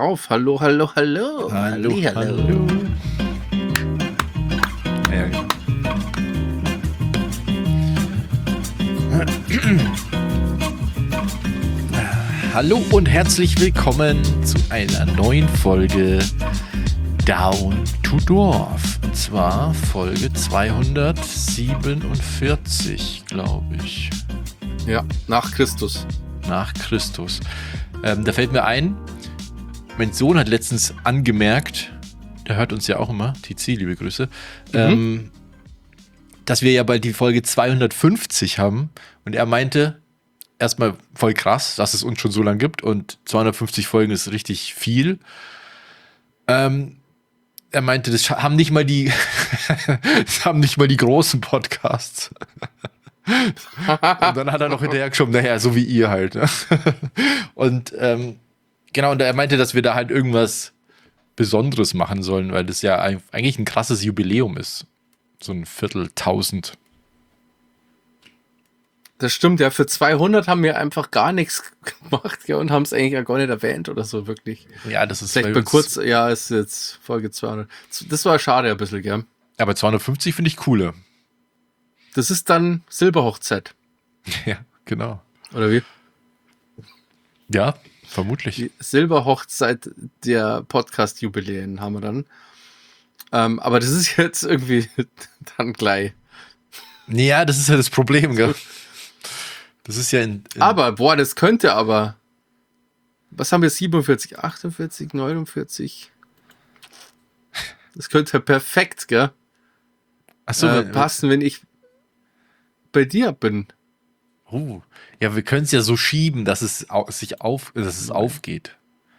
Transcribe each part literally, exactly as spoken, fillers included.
drauf. Hallo, hallo, hallo. Hallo, Halli, hallo. hallo. Ja, genau. Hallo und herzlich willkommen zu einer neuen Folge Down to Dorf. Und zwar Folge zweihundertsiebenundvierzig, glaube ich. Ja, nach Christus. Nach Christus. Ähm, da fällt mir ein, mein Sohn hat letztens angemerkt, der hört uns ja auch immer, Tizi, liebe Grüße, mhm. ähm, dass wir ja bald die Folge zweihundertfünfzig haben. Und er meinte, erstmal voll krass, dass es uns schon so lange gibt. Und zweihundertfünfzig Folgen ist richtig viel. Ähm, er meinte, das haben nicht mal die, das haben nicht mal die großen Podcasts. Und dann hat er noch hinterher geschoben, naja, so wie ihr halt. Ne? Und ähm, genau, und er meinte, dass wir da halt irgendwas Besonderes machen sollen, weil das ja eigentlich ein krasses Jubiläum ist. So ein Vierteltausend. Das stimmt, ja. Für zweihundert haben wir einfach gar nichts gemacht, ja, und haben es eigentlich auch gar nicht erwähnt oder so, wirklich. Ja, das ist vielleicht bei kurz, ja, ist jetzt Folge zweihundert. Das war schade ein bisschen, gell? Aber zweihundertfünfzig finde ich cooler. Das ist dann Silberhochzeit. Ja, genau. Oder wie? Ja, vermutlich. Die Silberhochzeit der Podcast-Jubiläen haben wir dann. Ähm, aber das ist jetzt irgendwie dann gleich. Ja, das ist ja das Problem, gell? Das ist ja in, in Aber, boah, das könnte aber. Was haben wir? siebenundvierzig, achtundvierzig, neunundvierzig. Das könnte perfekt, gell? Ach so, äh, passen, wenn ich bei dir bin. Oh, ja, wir können es ja so schieben, dass es au- sich auf, dass es aufgeht.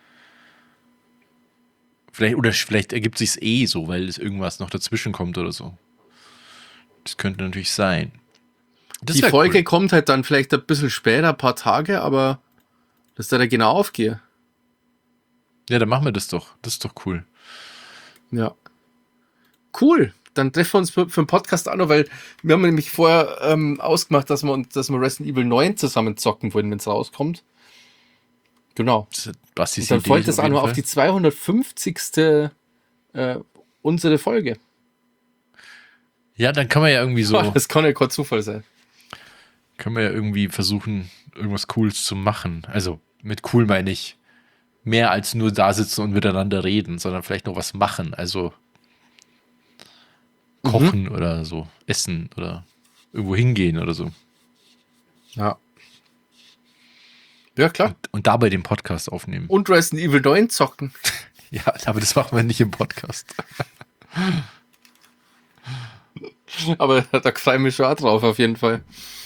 Vielleicht, oder vielleicht ergibt sich's eh so, weil es irgendwas noch dazwischen kommt oder so. Das könnte natürlich sein. Das Die Folge cool. kommt halt dann vielleicht ein bisschen später, ein paar Tage, aber dass da genau aufgehe. Ja, dann machen wir das doch. Das ist doch cool. Ja. Cool. Dann treffen wir uns für, für einen Podcast an, weil wir haben nämlich vorher ähm, ausgemacht, dass wir, uns- dass wir Resident Evil neun zusammen zocken wollen, wenn es rauskommt. Genau. Das ist Bastis Und dann Idee folgt das auch jeden nur Fall. auf die zweihundertfünfzigste Äh, unsere Folge. Ja, dann kann man ja irgendwie so, Das kann ja kein Zufall sein. können wir ja irgendwie versuchen, irgendwas Cooles zu machen. Also mit cool meine ich mehr als nur da sitzen und miteinander reden, sondern vielleicht noch was machen. Also kochen mhm. oder so, essen oder irgendwo hingehen oder so. Ja. Ja, klar. Und, und dabei den Podcast aufnehmen. Und Resident Evil neun zocken. Ja, aber das machen wir nicht im Podcast. Aber da freue ich mich schon auch drauf, auf jeden Fall.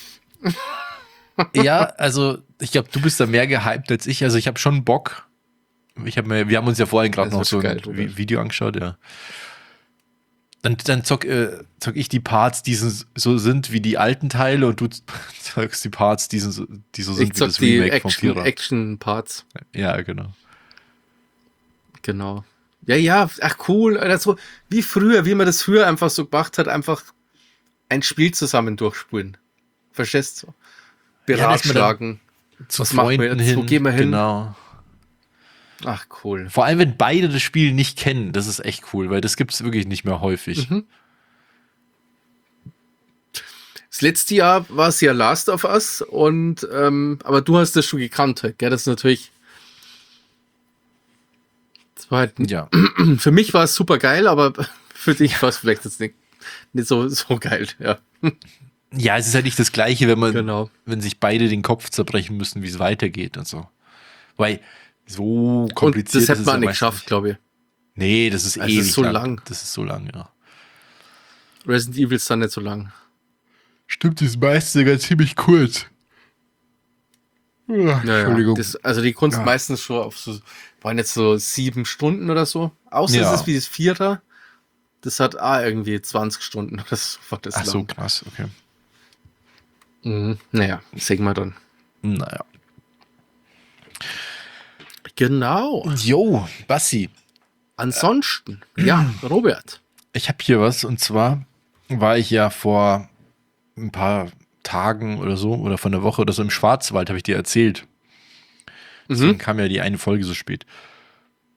Ja, also ich glaube, du bist da mehr gehypt als ich. Also ich habe schon Bock. Ich hab mir, wir haben uns ja vorhin gerade noch so geil, ein Vi- Video angeschaut, ja. Dann, dann zock, äh, zock ich die Parts, die so so sind wie die alten Teile und du zockst die Parts, die so, die so sind Ich wie zock das die Remake vom Action, Vierer. Action Parts. Ja, genau. Genau. Ja, ja, ach cool. Also, wie früher, wie man das früher einfach so gemacht hat, einfach ein Spiel zusammen durchspulen. Verstehst du? Beratschlagen. Zu Was machen wir Freunden jetzt? hin. Wo gehen wir hin? Genau. Ach, cool. Vor allem, wenn beide das Spiel nicht kennen, das ist echt cool, weil das gibt es wirklich nicht mehr häufig. Mhm. Das letzte Jahr war es ja Last of Us und ähm, aber du hast das schon gekannt, halt, gell? Das ist natürlich. Das war halt, Ja. für mich war es super geil, aber für dich war es vielleicht jetzt nicht, nicht so, so geil, ja. Ja, es ist halt nicht das Gleiche, wenn man, Genau. wenn sich beide den Kopf zerbrechen müssen, wie es weitergeht und so. Weil so Und kompliziert das hätte ist es man ja nicht meistens geschafft, glaube ich. Nee, das ist Also ewig es ist so lang. Das ist so lang, ja. Resident Evil ist dann nicht so lang. Stimmt, das meiste sogar ziemlich kurz. Ja, Naja, das, also die Kunst Ja. meistens schon auf so, waren jetzt so sieben Stunden oder so. Außer Ja. es ist wie das Vierer. Das hat ah, irgendwie zwanzig Stunden oder so. War das Ach so, lang. krass, okay. Mhm. Naja, sehen wir dann. Naja. Genau. Jo, Bassi, Ansonsten, ja, Robert. ich habe hier was und zwar war ich ja vor ein paar Tagen oder so oder von der Woche oder so im Schwarzwald, habe ich dir erzählt. Deswegen Mhm. kam ja die eine Folge so spät.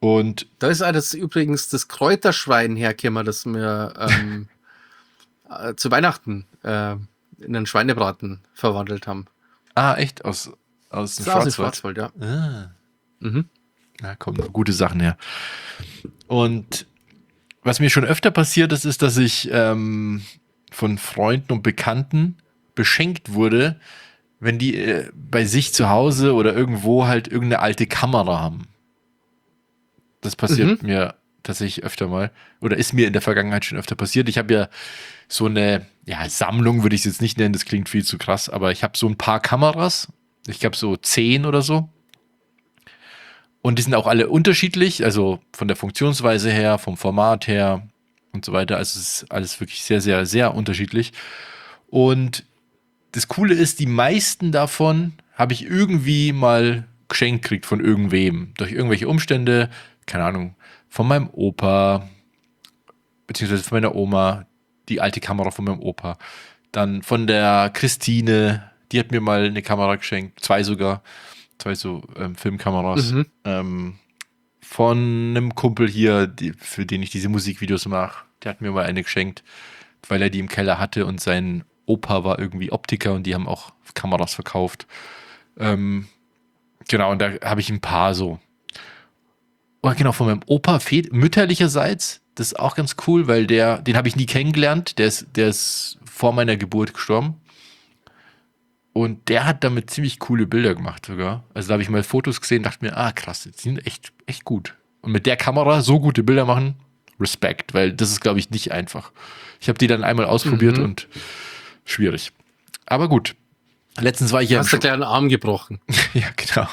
Und Da ist alles übrigens das Kräuterschwein hergekommen, das wir ähm, äh, zu Weihnachten äh, in einen Schweinebraten verwandelt haben. ah, echt? Aus, aus dem Das ist aus dem Schwarzwald? Schwarzwald, ja. Ah, Mhm. da kommen noch gute Sachen her. Und was mir schon öfter passiert ist, ist, dass ich ähm, von Freunden und Bekannten beschenkt wurde, wenn die äh, bei sich zu Hause oder irgendwo halt irgendeine alte Kamera haben. Das passiert Mhm. mir tatsächlich öfter mal. Oder ist mir in der Vergangenheit schon öfter passiert. Ich habe ja so eine, ja, Sammlung würde ich es jetzt nicht nennen, das klingt viel zu krass, aber ich habe so ein paar Kameras. Ich glaube so zehn oder so. Und die sind auch alle unterschiedlich, also von der Funktionsweise her, vom Format her und so weiter. Also es ist alles wirklich sehr, sehr, sehr unterschiedlich. Und das Coole ist, die meisten davon habe ich irgendwie mal geschenkt gekriegt von irgendwem. Durch irgendwelche Umstände, keine Ahnung, von meinem Opa, beziehungsweise von meiner Oma, die alte Kamera von meinem Opa. Dann von der Christine, die hat mir mal eine Kamera geschenkt, zwei sogar, zwei so ähm, Filmkameras. Mhm. Ähm, von einem Kumpel hier, die, für den ich diese Musikvideos mache, der hat mir mal eine geschenkt, weil er die im Keller hatte und sein Opa war irgendwie Optiker und die haben auch Kameras verkauft. Ähm, genau, und da habe ich ein paar so. Und genau, von meinem Opa vät- mütterlicherseits, das ist auch ganz cool, weil der, den habe ich nie kennengelernt, der ist, der ist vor meiner Geburt gestorben. Und der hat damit ziemlich coole Bilder gemacht sogar. Also da habe ich mal Fotos gesehen, dachte mir, ah krass, die sind echt, echt gut. Und mit der Kamera so gute Bilder machen, Respekt, weil das ist, glaube ich, nicht einfach. Ich habe die dann einmal ausprobiert Mhm. und schwierig. Aber gut. Letztens war ich ja im Hast du Sch- gleich einen Arm gebrochen? ja, genau.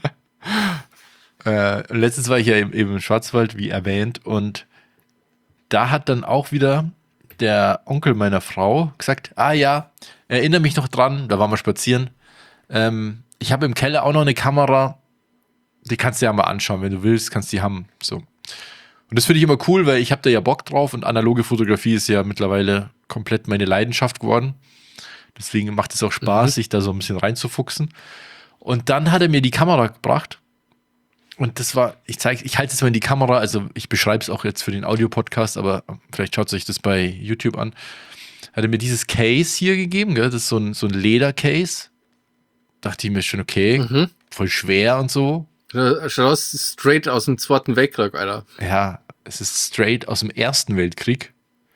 äh, letztens war ich ja eben, eben im Schwarzwald, wie erwähnt, und da hat dann auch wieder der Onkel meiner Frau gesagt, ah ja, erinnere mich noch dran, da waren wir spazieren. Ähm, ich habe im Keller auch noch eine Kamera, die kannst du ja mal anschauen, wenn du willst, kannst die haben. So. Und das finde ich immer cool, weil ich habe da ja Bock drauf und analoge Fotografie ist ja mittlerweile komplett meine Leidenschaft geworden. Deswegen macht es auch Spaß, Mhm. sich da so ein bisschen reinzufuchsen. Und dann hat er mir die Kamera gebracht. Und das war, ich zeige, ich halte es mal in die Kamera, also ich beschreibe es auch jetzt für den Audio-Podcast, aber vielleicht schaut euch das bei YouTube an. Hat er mir dieses Case hier gegeben, gell? Das ist so ein, so ein Leder-Case. Dachte ich mir schon, okay, Mhm. voll schwer und so. Schaut aus, straight aus dem Zweiten Weltkrieg, Alter. Ja, es ist straight aus dem Ersten Weltkrieg.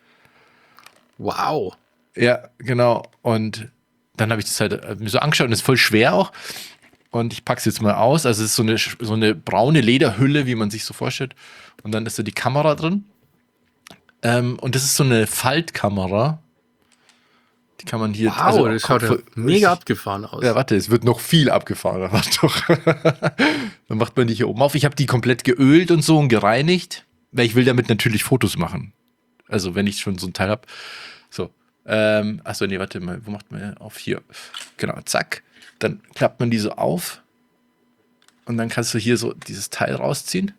Wow. Ja, genau. Und dann habe ich das halt äh, mir so angeschaut und es ist voll schwer auch. Und ich packe es jetzt mal aus. Also es ist so eine, so eine braune Lederhülle, wie man sich so vorstellt. Und dann ist da die Kamera drin. Ähm, und das ist so eine Faltkamera. Die kann man hier. Wow, also, das schaut ja voll- mega abgefahren aus. Ja, warte, es wird noch viel abgefahren. Warte doch. Dann macht man die hier oben auf. Ich habe die komplett geölt und so und gereinigt, weil ich will damit natürlich Fotos machen. Also wenn ich schon so ein Teil habe. So. Ähm, achso, nee, warte mal, wo macht man auf? Hier. Genau, zack. Dann klappt man die so auf. Und dann kannst du hier so dieses Teil rausziehen.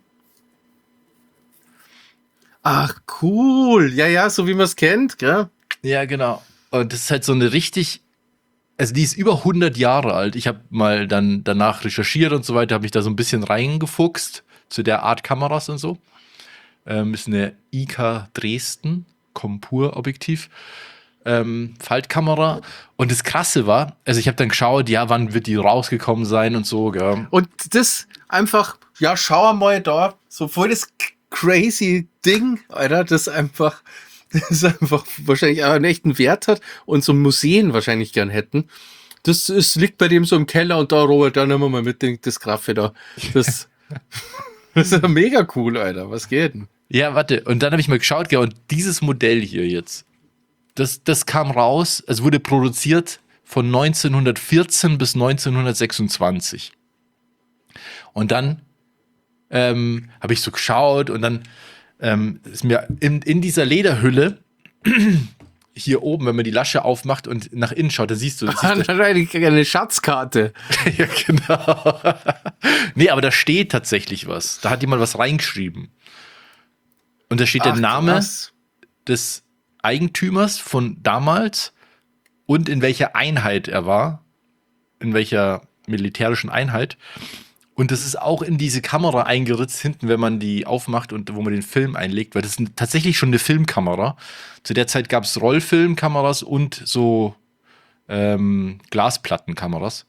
Ach, cool. Ja, ja, so wie man es kennt, gell? Ja, genau. Und das ist halt so eine richtig, also die ist über hundert Jahre alt. Ich habe mal dann danach recherchiert und so weiter, habe mich da so ein bisschen reingefuchst zu der Art Kameras und so. Ähm, ist eine I K Dresden Kompur-Objektiv. Ähm, Faltkamera. Und das Krasse war, also ich habe dann geschaut, ja, wann wird die rausgekommen sein und so, gell. Und das einfach, ja, schau mal da, so voll das crazy Ding, Alter, das einfach, das einfach wahrscheinlich auch einen echten Wert hat und so Museen wahrscheinlich gern hätten. Das ist, liegt bei dem so im Keller und da, Robert, da nehmen wir mal mit den, das Graffe da. Das, das ist ja mega cool, Alter. Was geht denn? Ja, warte, und dann habe ich mal geschaut, gell, und dieses Modell hier jetzt, das, das kam raus, es wurde produziert von neunzehnhundertvierzehn bis neunzehnhundertsechsundzwanzig. Und dann ähm, habe ich so geschaut und dann ähm, ist mir in, in dieser Lederhülle hier oben, wenn man die Lasche aufmacht und nach innen schaut, da siehst du, das ist Eine Schatzkarte. ja, genau. Nee, aber da steht tatsächlich was. Da hat jemand was reingeschrieben. Und da steht Ach, der Name krass. des Eigentümers von damals und in welcher Einheit er war, in welcher militärischen Einheit. Und das ist auch in diese Kamera eingeritzt hinten, wenn man die aufmacht und wo man den Film einlegt, weil das ist tatsächlich schon eine Filmkamera. Zu der Zeit gab es Rollfilmkameras und so ähm, Glasplattenkameras.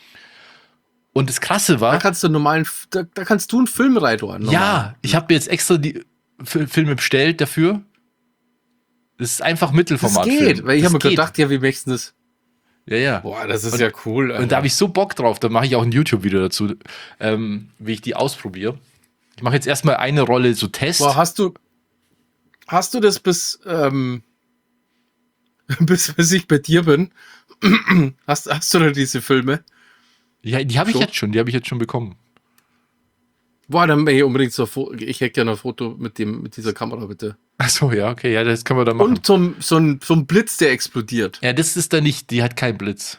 Und das Krasse war. Da kannst du einen normalen, da, da kannst du einen Film reintun. Ja, ich habe mir jetzt extra die F- Filme bestellt dafür. Das ist einfach Mittelformat. Das geht, weil ich habe mir geht. gedacht, ja, wie möchtest du das? Ja, ja. Boah, das ist und, ja cool. Alter. Und da habe ich so Bock drauf, da mache ich auch ein YouTube-Video dazu, ähm, wie ich die ausprobiere. Ich mache jetzt erstmal eine Rolle so Test. Boah, hast du, hast du das bis, ähm, bis, bis ich bei dir bin? hast, hast du da diese Filme? Ja, die habe ich So? jetzt schon, die habe ich jetzt schon bekommen. Boah, dann will ich unbedingt so, ich hätte gerne ein Foto mit dem, mit dieser Kamera, bitte. Achso, ja, okay, ja, das können wir dann machen. Und so ein, so ein, so ein Blitz, der explodiert. Ja, das ist dann nicht, die hat keinen Blitz.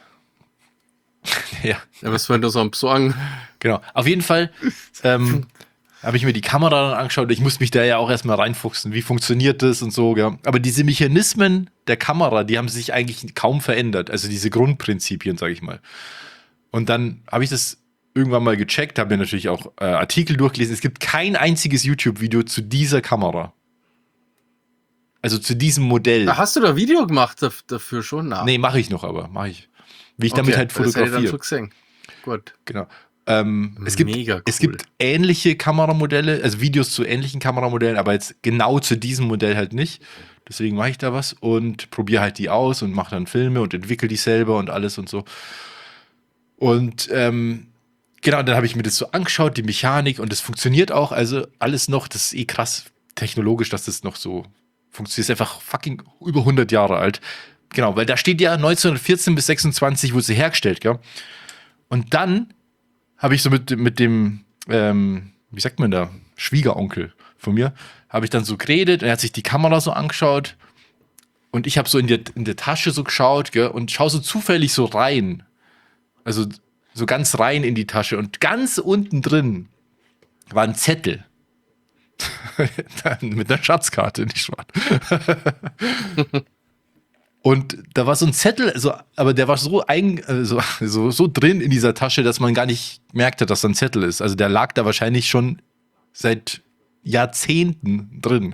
ja. Ja, was wollen wir so sagen? Genau. Auf jeden Fall ähm, habe ich mir die Kamera dann angeschaut. Ich muss mich da ja auch erstmal reinfuchsen. Wie funktioniert das und so, ja. Aber diese Mechanismen der Kamera, die haben sich eigentlich kaum verändert. Also diese Grundprinzipien, sage ich mal. Und dann habe ich das irgendwann mal gecheckt, habe mir natürlich auch äh, Artikel durchgelesen. Es gibt kein einziges YouTube-Video zu dieser Kamera. Also zu diesem Modell. Ach, hast du da Video gemacht dafür schon? Na. Nee, mache ich noch, aber mache ich. Wie ich Okay, damit halt das hätte ich dann fotografiere. schon gesehen. Gut. Genau. Ähm, es gibt, Mega cool. es gibt ähnliche Kameramodelle, also Videos zu ähnlichen Kameramodellen, aber jetzt genau zu diesem Modell halt nicht. Deswegen mache ich da was und probiere halt die aus und mache dann Filme und entwickle die selber und alles und so. Und ähm, genau, dann habe ich mir das so angeschaut, die Mechanik, und das funktioniert auch, also alles noch, das ist eh krass technologisch, dass das noch so funktioniert. Ist einfach fucking über hundert Jahre alt. Genau, weil da steht ja neunzehnhundertvierzehn bis sechsundzwanzig wurde sie hergestellt, gell? Und dann habe ich so mit, mit dem, ähm, wie sagt man da, Schwiegeronkel von mir, habe ich dann so geredet, er hat sich die Kamera so angeschaut und ich habe so in der, in der Tasche so geschaut, gell, und schaue so zufällig so rein. Also so ganz rein in die Tasche und ganz unten drin war ein Zettel. Mit einer Schatzkarte, nicht wahr? Und da war so ein Zettel, also, aber der war so, ein, also, so, so drin in dieser Tasche, dass man gar nicht merkte, dass da ein Zettel ist. Also der lag da wahrscheinlich schon seit Jahrzehnten drin.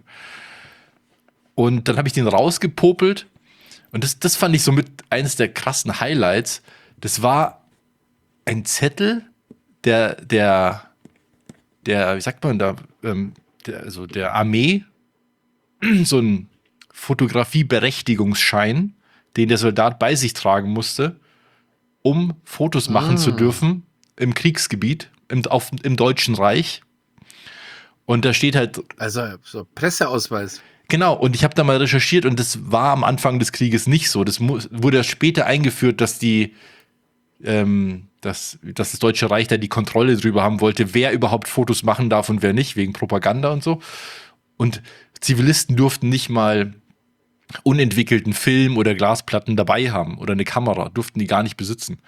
Und dann habe ich den rausgepopelt. Und das, das fand ich so mit eines der krassen Highlights. Das war ein Zettel, der, der, der, wie sagt man da, ähm, der, also der Armee, so ein Fotografieberechtigungsschein, den der Soldat bei sich tragen musste, um Fotos machen Ah. zu dürfen im Kriegsgebiet, im, auf, im Deutschen Reich. Und da steht halt, Also so Presseausweis. genau, und ich habe da mal recherchiert und das war am Anfang des Krieges nicht so. Das mu- wurde erst später eingeführt, dass die, ähm, dass, dass das Deutsche Reich da die Kontrolle drüber haben wollte, wer überhaupt Fotos machen darf und wer nicht, wegen Propaganda und so. Und Zivilisten durften nicht mal unentwickelten Film oder Glasplatten dabei haben oder eine Kamera, durften die gar nicht besitzen.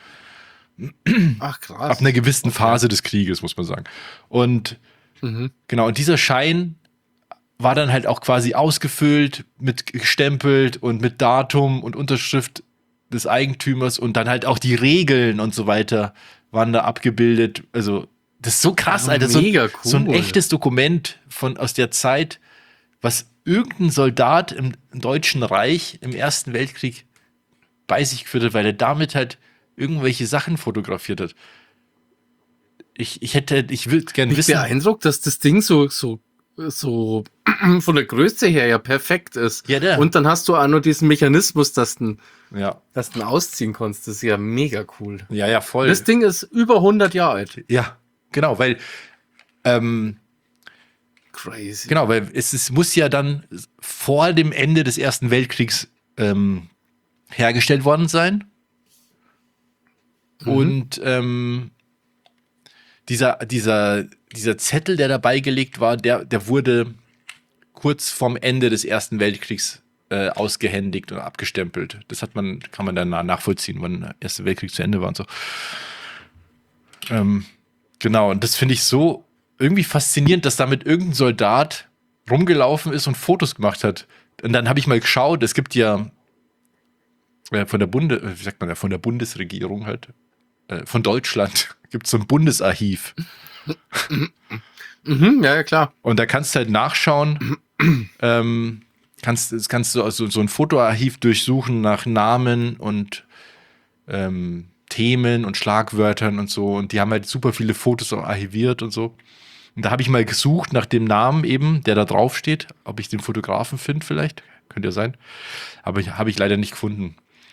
Ach krass. Ab einer gewissen Okay. Phase des Krieges, muss man sagen. Und Mhm. genau, und dieser Schein war dann halt auch quasi ausgefüllt, mit gestempelt und mit Datum und Unterschrift des Eigentümers und dann halt auch die Regeln und so weiter waren da abgebildet. Also, das ist so krass, Ah, Alter. So, mega ein- so ein cool. echtes Dokument von, aus der Zeit, was irgendein Soldat im, im Deutschen Reich im Ersten Weltkrieg bei sich geführt hat, weil er damit halt irgendwelche Sachen fotografiert hat. Ich, ich hätte, ich würde gerne Ich wissen. beeindruckt, dass das Ding so, so, so von der Größe her ja perfekt ist. Ja, der. Und dann hast du auch noch diesen Mechanismus, dass du, Ja, dass du ihn ausziehen kannst. Das ist ja mega cool. ja, ja, voll. Das Ding ist über hundert Jahre alt. Ja, genau, weil ähm, Crazy. genau, weil es, es muss ja dann vor dem Ende des Ersten Weltkriegs ähm, hergestellt worden sein. Mhm. Und ähm, dieser, dieser, dieser Zettel, der dabei gelegt war, der, der wurde kurz vorm Ende des Ersten Weltkriegs äh, ausgehändigt und abgestempelt. Das hat man, kann man dann nachvollziehen, wann der Erste Weltkrieg zu Ende war und so. Ähm, genau, und das finde ich so irgendwie faszinierend, dass damit irgendein Soldat rumgelaufen ist und Fotos gemacht hat. Und dann habe ich mal geschaut, es gibt ja äh, von der Bunde, wie sagt man ja, von der Bundesregierung halt, äh, von Deutschland gibt es so ein Bundesarchiv. Mhm, ja, ja, klar. Und da kannst du halt nachschauen, ähm, kannst, das kannst du also so ein Fotoarchiv durchsuchen nach Namen und ähm, Themen und Schlagwörtern und so. Und die haben halt super viele Fotos auch archiviert und so. Und da habe ich mal gesucht nach dem Namen eben, der da drauf steht, ob ich den Fotografen finde vielleicht. Könnte ja sein. Aber ich, habe ich leider nicht gefunden.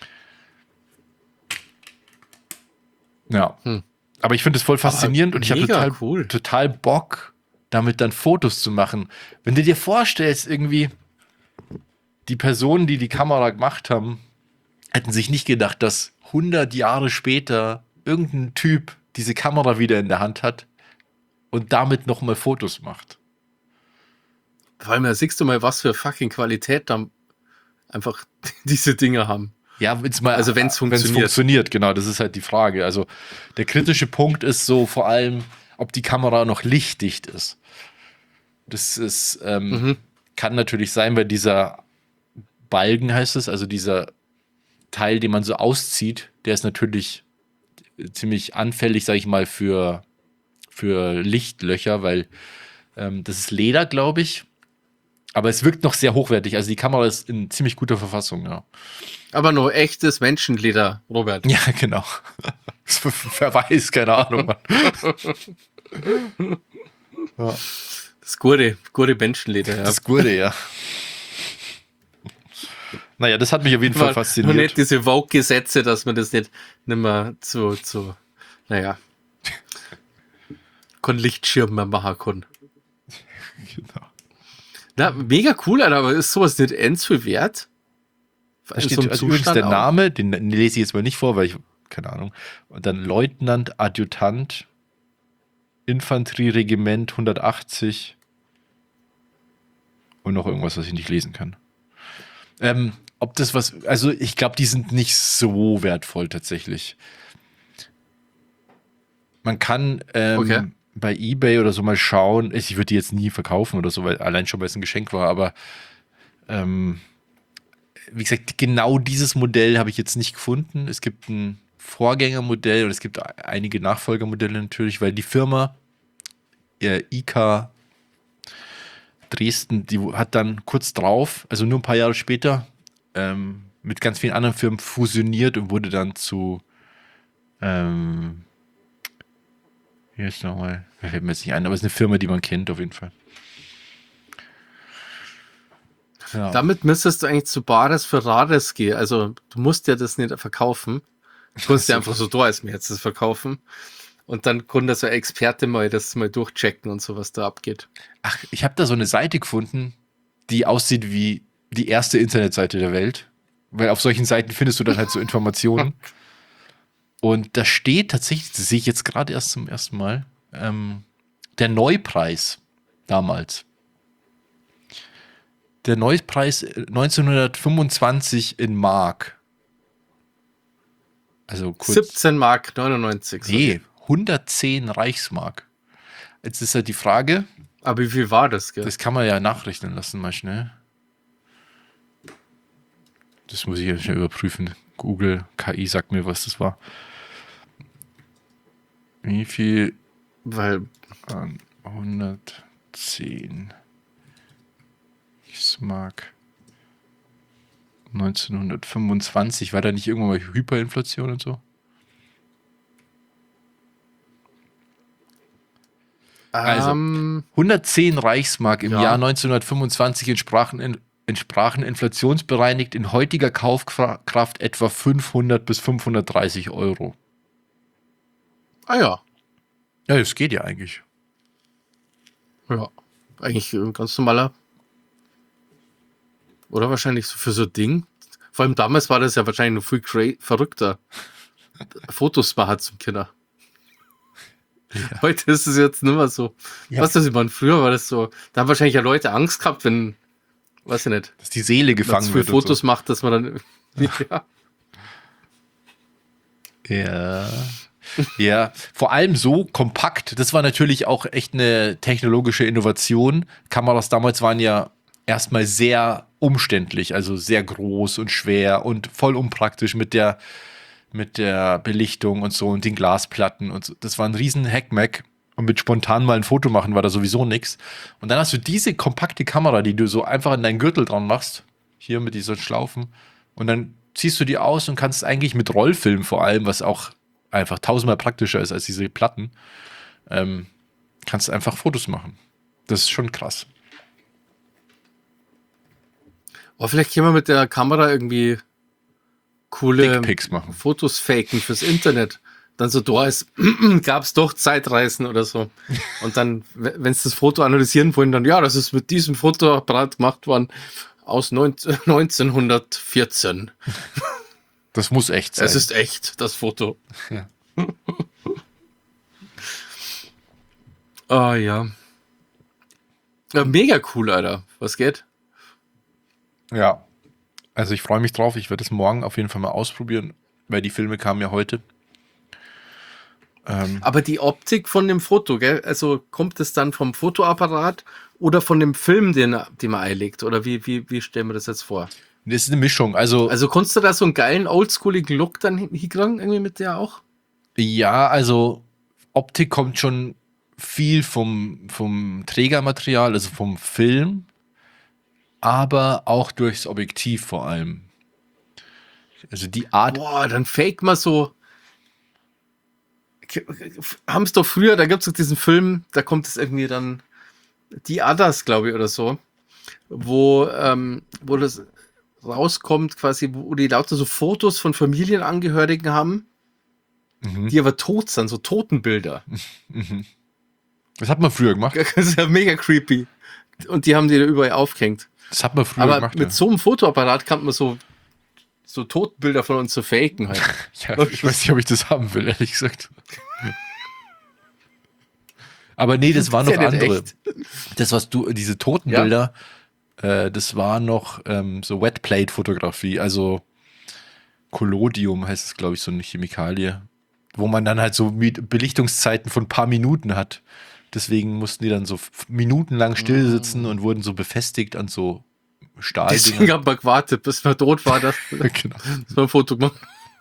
Ja. Hm. Aber ich finde es voll faszinierend Aber und ich habe total, cool. total Bock, damit dann Fotos zu machen. Wenn du dir vorstellst, irgendwie die Personen, die die Kamera gemacht haben, hätten sich nicht gedacht, dass hundert Jahre später irgendein Typ diese Kamera wieder in der Hand hat und damit nochmal Fotos macht. Vor allem, da siehst du mal, was für fucking Qualität da einfach diese Dinge haben. Ja, wenn's mal, also wenn es funktioniert. Wenn's funktioniert, genau, das ist halt die Frage. Also der kritische Punkt ist so vor allem, ob die Kamera noch lichtdicht ist. Das ist, ähm, mhm. kann natürlich sein, weil dieser Balken heißt es, also dieser Teil, den man so auszieht, der ist natürlich ziemlich anfällig, sag ich mal, für, für Lichtlöcher, weil ähm, das ist Leder, glaube ich. Aber es wirkt noch sehr hochwertig. Also die Kamera ist in ziemlich guter Verfassung, ja. Aber nur echtes Menschenleder, Robert. Ja, genau. Wer weiß, keine Ahnung. Ja. Das gute, gute Menschenleder, ja. Das gute, ja. Naja, das hat mich auf jeden Fall fasziniert. Und nicht diese Vogue-Gesetze, dass man das nicht, nicht mehr zu, zu, naja, kein Lichtschirm mehr machen kann. Genau. Na, mega cool, Alter, aber ist sowas nicht ends viel wert? Da steht so also übrigens der auch. Name, den lese ich jetzt mal nicht vor, weil ich, keine Ahnung, und dann Leutnant, Adjutant, Infanterieregiment hundertachtzig und noch irgendwas, was ich nicht lesen kann. Ähm, ob das was, also ich glaube, die sind nicht so wertvoll tatsächlich. Man kann ähm, okay. bei eBay oder so mal schauen, ich würde die jetzt nie verkaufen oder so, weil allein schon, weil es ein Geschenk war, aber ähm, wie gesagt, genau dieses Modell habe ich jetzt nicht gefunden. Es gibt ein Vorgängermodell und es gibt einige Nachfolgermodelle natürlich, weil die Firma äh, I K Dresden, die hat dann kurz drauf, also nur ein paar Jahre später, ähm, mit ganz vielen anderen Firmen fusioniert und wurde dann zu ähm, hier ist nochmal, mir fällt mir jetzt nicht ein, aber es ist eine Firma, die man kennt auf jeden Fall. Ja. Damit müsstest du eigentlich zu Bares für Rares gehen. Also du musst ja das nicht verkaufen. Du kannst ja einfach so da als mir jetzt das verkaufen. Und dann kann da so ein Experte mal das mal durchchecken und so, was da abgeht. Ach, ich habe da so eine Seite gefunden, die aussieht wie die erste Internetseite der Welt. Weil auf solchen Seiten findest du dann halt so Informationen. Und da steht tatsächlich, das sehe ich jetzt gerade erst zum ersten Mal, ähm, der Neupreis damals. Der Neupreis neunzehnhundertfünfundzwanzig in Mark. Also kurz. siebzehn Mark neunundneunzig. Nee, hundertzehn Reichsmark. Jetzt ist halt die Frage. Aber wie viel war das, gell? Das kann man ja nachrechnen lassen, mal schnell. Das muss ich ja schnell überprüfen. Google, K I sagt mir, was das war. Wie viel? Weil. hundertzehn Reichsmark. neunzehnhundertfünfundzwanzig, war da nicht irgendwann mal Hyperinflation und so? Also, um, hundertzehn Reichsmark im ja. Jahr neunzehnhundertfünfundzwanzig entsprachen, in, entsprachen inflationsbereinigt in heutiger Kaufkraft etwa fünfhundert bis fünfhundertdreißig Euro. Ah ja. Ja, das geht ja eigentlich. Ja, eigentlich ein ganz normaler. Oder wahrscheinlich für so ein Ding. Vor allem damals war das ja wahrscheinlich noch viel cra- verrückter. Fotos machen zum Kinder. Ja. Heute ist es jetzt nicht mehr so. Ja. Was das ich meine, früher war das so. Da haben wahrscheinlich ja Leute Angst gehabt, wenn, weiß ich nicht, dass die Seele gefangen wird. Fotos so. macht, dass man dann. Ja. Ja. Ja, vor allem so kompakt. Das war natürlich auch echt eine technologische Innovation. Kameras damals waren ja erstmal sehr umständlich, also sehr groß und schwer und voll unpraktisch mit der mit der Belichtung und so und den Glasplatten und so. Das war ein riesen Hackmack. Und mit spontan mal ein Foto machen war da sowieso nichts. Und dann hast du diese kompakte Kamera, die du so einfach in deinen Gürtel dran machst. Hier mit diesen Schlaufen. Und dann ziehst du die aus und kannst eigentlich mit Rollfilm vor allem, was auch einfach tausendmal praktischer ist als diese Platten, ähm, kannst einfach Fotos machen. Das ist schon krass. Oh, vielleicht können wir mit der Kamera irgendwie coole Dickpics machen. Fotos faken fürs Internet. Dann so, da ist, gab es doch Zeitreisen oder so. Und dann, wenn sie das Foto analysieren wollen, dann, ja, das ist mit diesem Fotoapparat gemacht worden aus neunzehnhundertvierzehn. Das muss echt sein. Es ist echt, das Foto. Ja. Ah, ja. Ja. Mega cool, Alter. Was geht? Ja. Also ich freue mich drauf. Ich werde es morgen auf jeden Fall mal ausprobieren, weil die Filme kamen ja heute. Ähm, Aber die Optik von dem Foto, gell? Also kommt es dann vom Fotoapparat oder von dem Film, den, den man einlegt? Oder wie, wie, wie stellen wir das jetzt vor? das ist eine Mischung. Also, Also konntest du da so einen geilen, oldschooligen Look dann hin- hinkriegen, irgendwie mit der auch? ja, also Optik kommt schon viel vom, vom Trägermaterial, also vom Film, aber auch durchs Objektiv vor allem. Also die Art. Boah, dann fake mal so. Haben es doch früher, da gibt es doch diesen Film, da kommt es irgendwie dann die Others, glaube ich, oder so, wo, ähm, wo das rauskommt, quasi, wo die lauter so Fotos von Familienangehörigen haben, Mhm. die aber tot sind, so Totenbilder. Mhm. Das hat man früher gemacht. Das ist ja mega creepy. Und die haben die da überall aufgehängt. Das hat man früher Aber gemacht. mit Ja. so einem Fotoapparat kann man so, so Totenbilder von uns zu faken halt. Ja, ich weiß nicht, ob ich das haben will, ehrlich gesagt. Aber nee, das waren Das noch ist ja nicht andere. echt. Das, was du, diese Totenbilder, äh, das war noch ähm, so Wetplate-Fotografie, also Collodium heißt es, glaube ich, so eine Chemikalie, wo man dann halt so mit Belichtungszeiten von ein paar Minuten hat. Deswegen mussten die dann so f- minutenlang still sitzen und wurden so befestigt an so Deswegen Stahldingen. haben wir gewartet, bis man tot war, dass, Genau. dass wir ein Foto machen.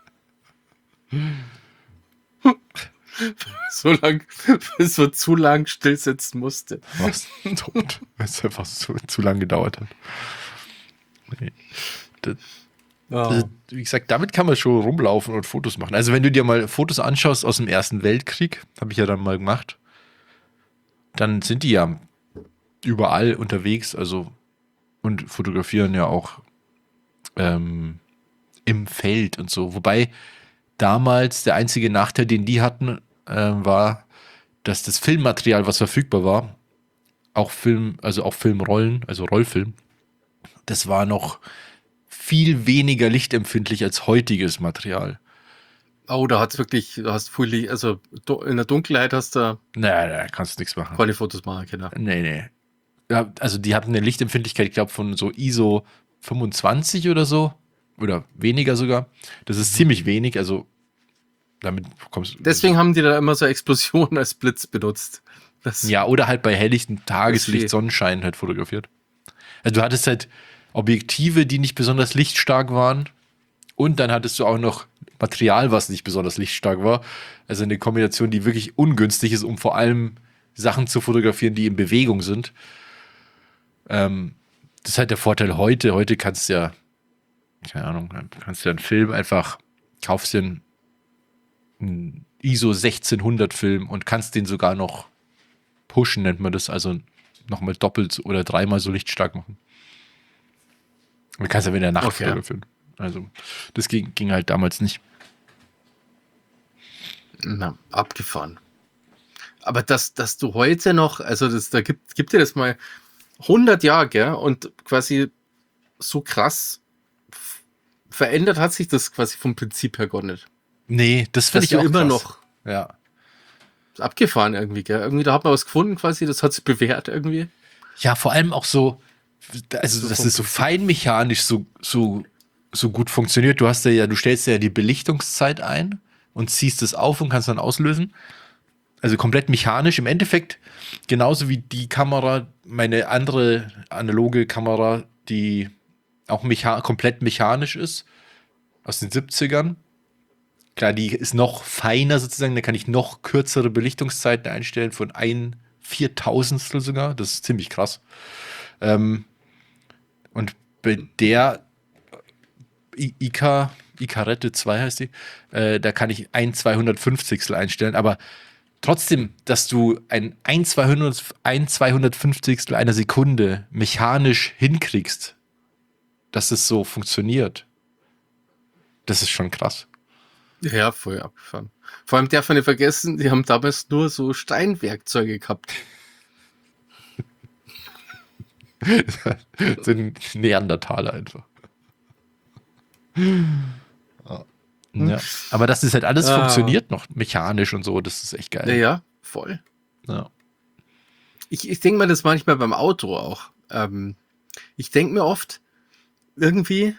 So lang, bis man zu lang still sitzen musste. Was? Tot. Weil es einfach so, zu lang gedauert hat. Nee. Das, Also, wie gesagt, damit kann man schon rumlaufen und Fotos machen. Also wenn du dir mal Fotos anschaust aus dem Ersten Weltkrieg, habe ich ja dann mal gemacht, dann sind die ja überall unterwegs, also und fotografieren ja auch ähm, im Feld und so. Wobei damals der einzige Nachteil, den die hatten, äh, war, dass das Filmmaterial, was verfügbar war, auch Film, also auch Filmrollen, also Rollfilm, das war noch viel weniger lichtempfindlich als heutiges Material. Oh, da hat's wirklich, du hast viel, Licht- also du- in der Dunkelheit hast du Naja, da kannst du nichts machen. keine Fotos machen können. Nee, nee. Ja, also die hatten eine Lichtempfindlichkeit, ich glaube, von so I S O fünfundzwanzig oder so. Oder weniger sogar. Das ist ziemlich wenig, also damit kommst du. Deswegen haben die da immer so Explosionen als Blitz benutzt. Das, Ja, oder halt bei helllichtem Tageslicht, viel. Sonnenschein halt fotografiert. Also du hattest halt Objektive, die nicht besonders lichtstark waren. Und dann hattest du auch noch Material, was nicht besonders lichtstark war. Also eine Kombination, die wirklich ungünstig ist, um vor allem Sachen zu fotografieren, die in Bewegung sind. Ähm, das ist halt der Vorteil heute. Heute kannst du ja, keine Ahnung, kannst du ja einen Film einfach, kaufst dir einen, einen I S O sechzehnhundert Film und kannst den sogar noch pushen, nennt man das, also nochmal doppelt oder dreimal so lichtstark machen. Du kannst ja in der Nacht Okay. fotografieren. Also, das ging, ging halt damals nicht. na, abgefahren. Aber dass, dass du heute noch, also das, da gibt, gibt dir das mal hundert Jahre, gell, und quasi so krass f- verändert hat sich das quasi vom Prinzip her gar nicht. Nee, das Dass finde ich du auch immer krass. noch Ja. ist abgefahren irgendwie, gell. Irgendwie, da hat man was gefunden quasi, das hat sich bewährt irgendwie. Ja, vor allem auch so, also So dass vom es so Prinzip. feinmechanisch so, so, so gut funktioniert. Du hast ja, ja, du stellst ja die Belichtungszeit ein und ziehst es auf und kannst dann auslösen. Also komplett mechanisch. Im Endeffekt genauso wie die Kamera, meine andere analoge Kamera, die auch mecha komplett mechanisch ist, aus den siebzigern. klar, die ist noch feiner sozusagen, da kann ich noch kürzere Belichtungszeiten einstellen, von ein Viertausendstel sogar, das ist ziemlich krass. Ähm, und bei der I- Ica, Icarette zwei heißt die, äh, da kann ich ein Zweihundertfünfzigstel einstellen, aber trotzdem, dass du ein ein Zweihundert, ein Zweihundertfünfzigstel einer Sekunde mechanisch hinkriegst, dass es so funktioniert, das ist schon krass. Ja, voll abgefahren. Vor allem darf man nicht vergessen, die haben damals nur so Steinwerkzeuge gehabt. Sind Neandertaler einfach. Ja. Aber dass das halt alles Ah. funktioniert noch mechanisch und so, das ist echt geil. Ja, ja, voll. Ja. Ich, ich denke mir das manchmal beim Auto auch. Ähm, ich denke mir oft, irgendwie,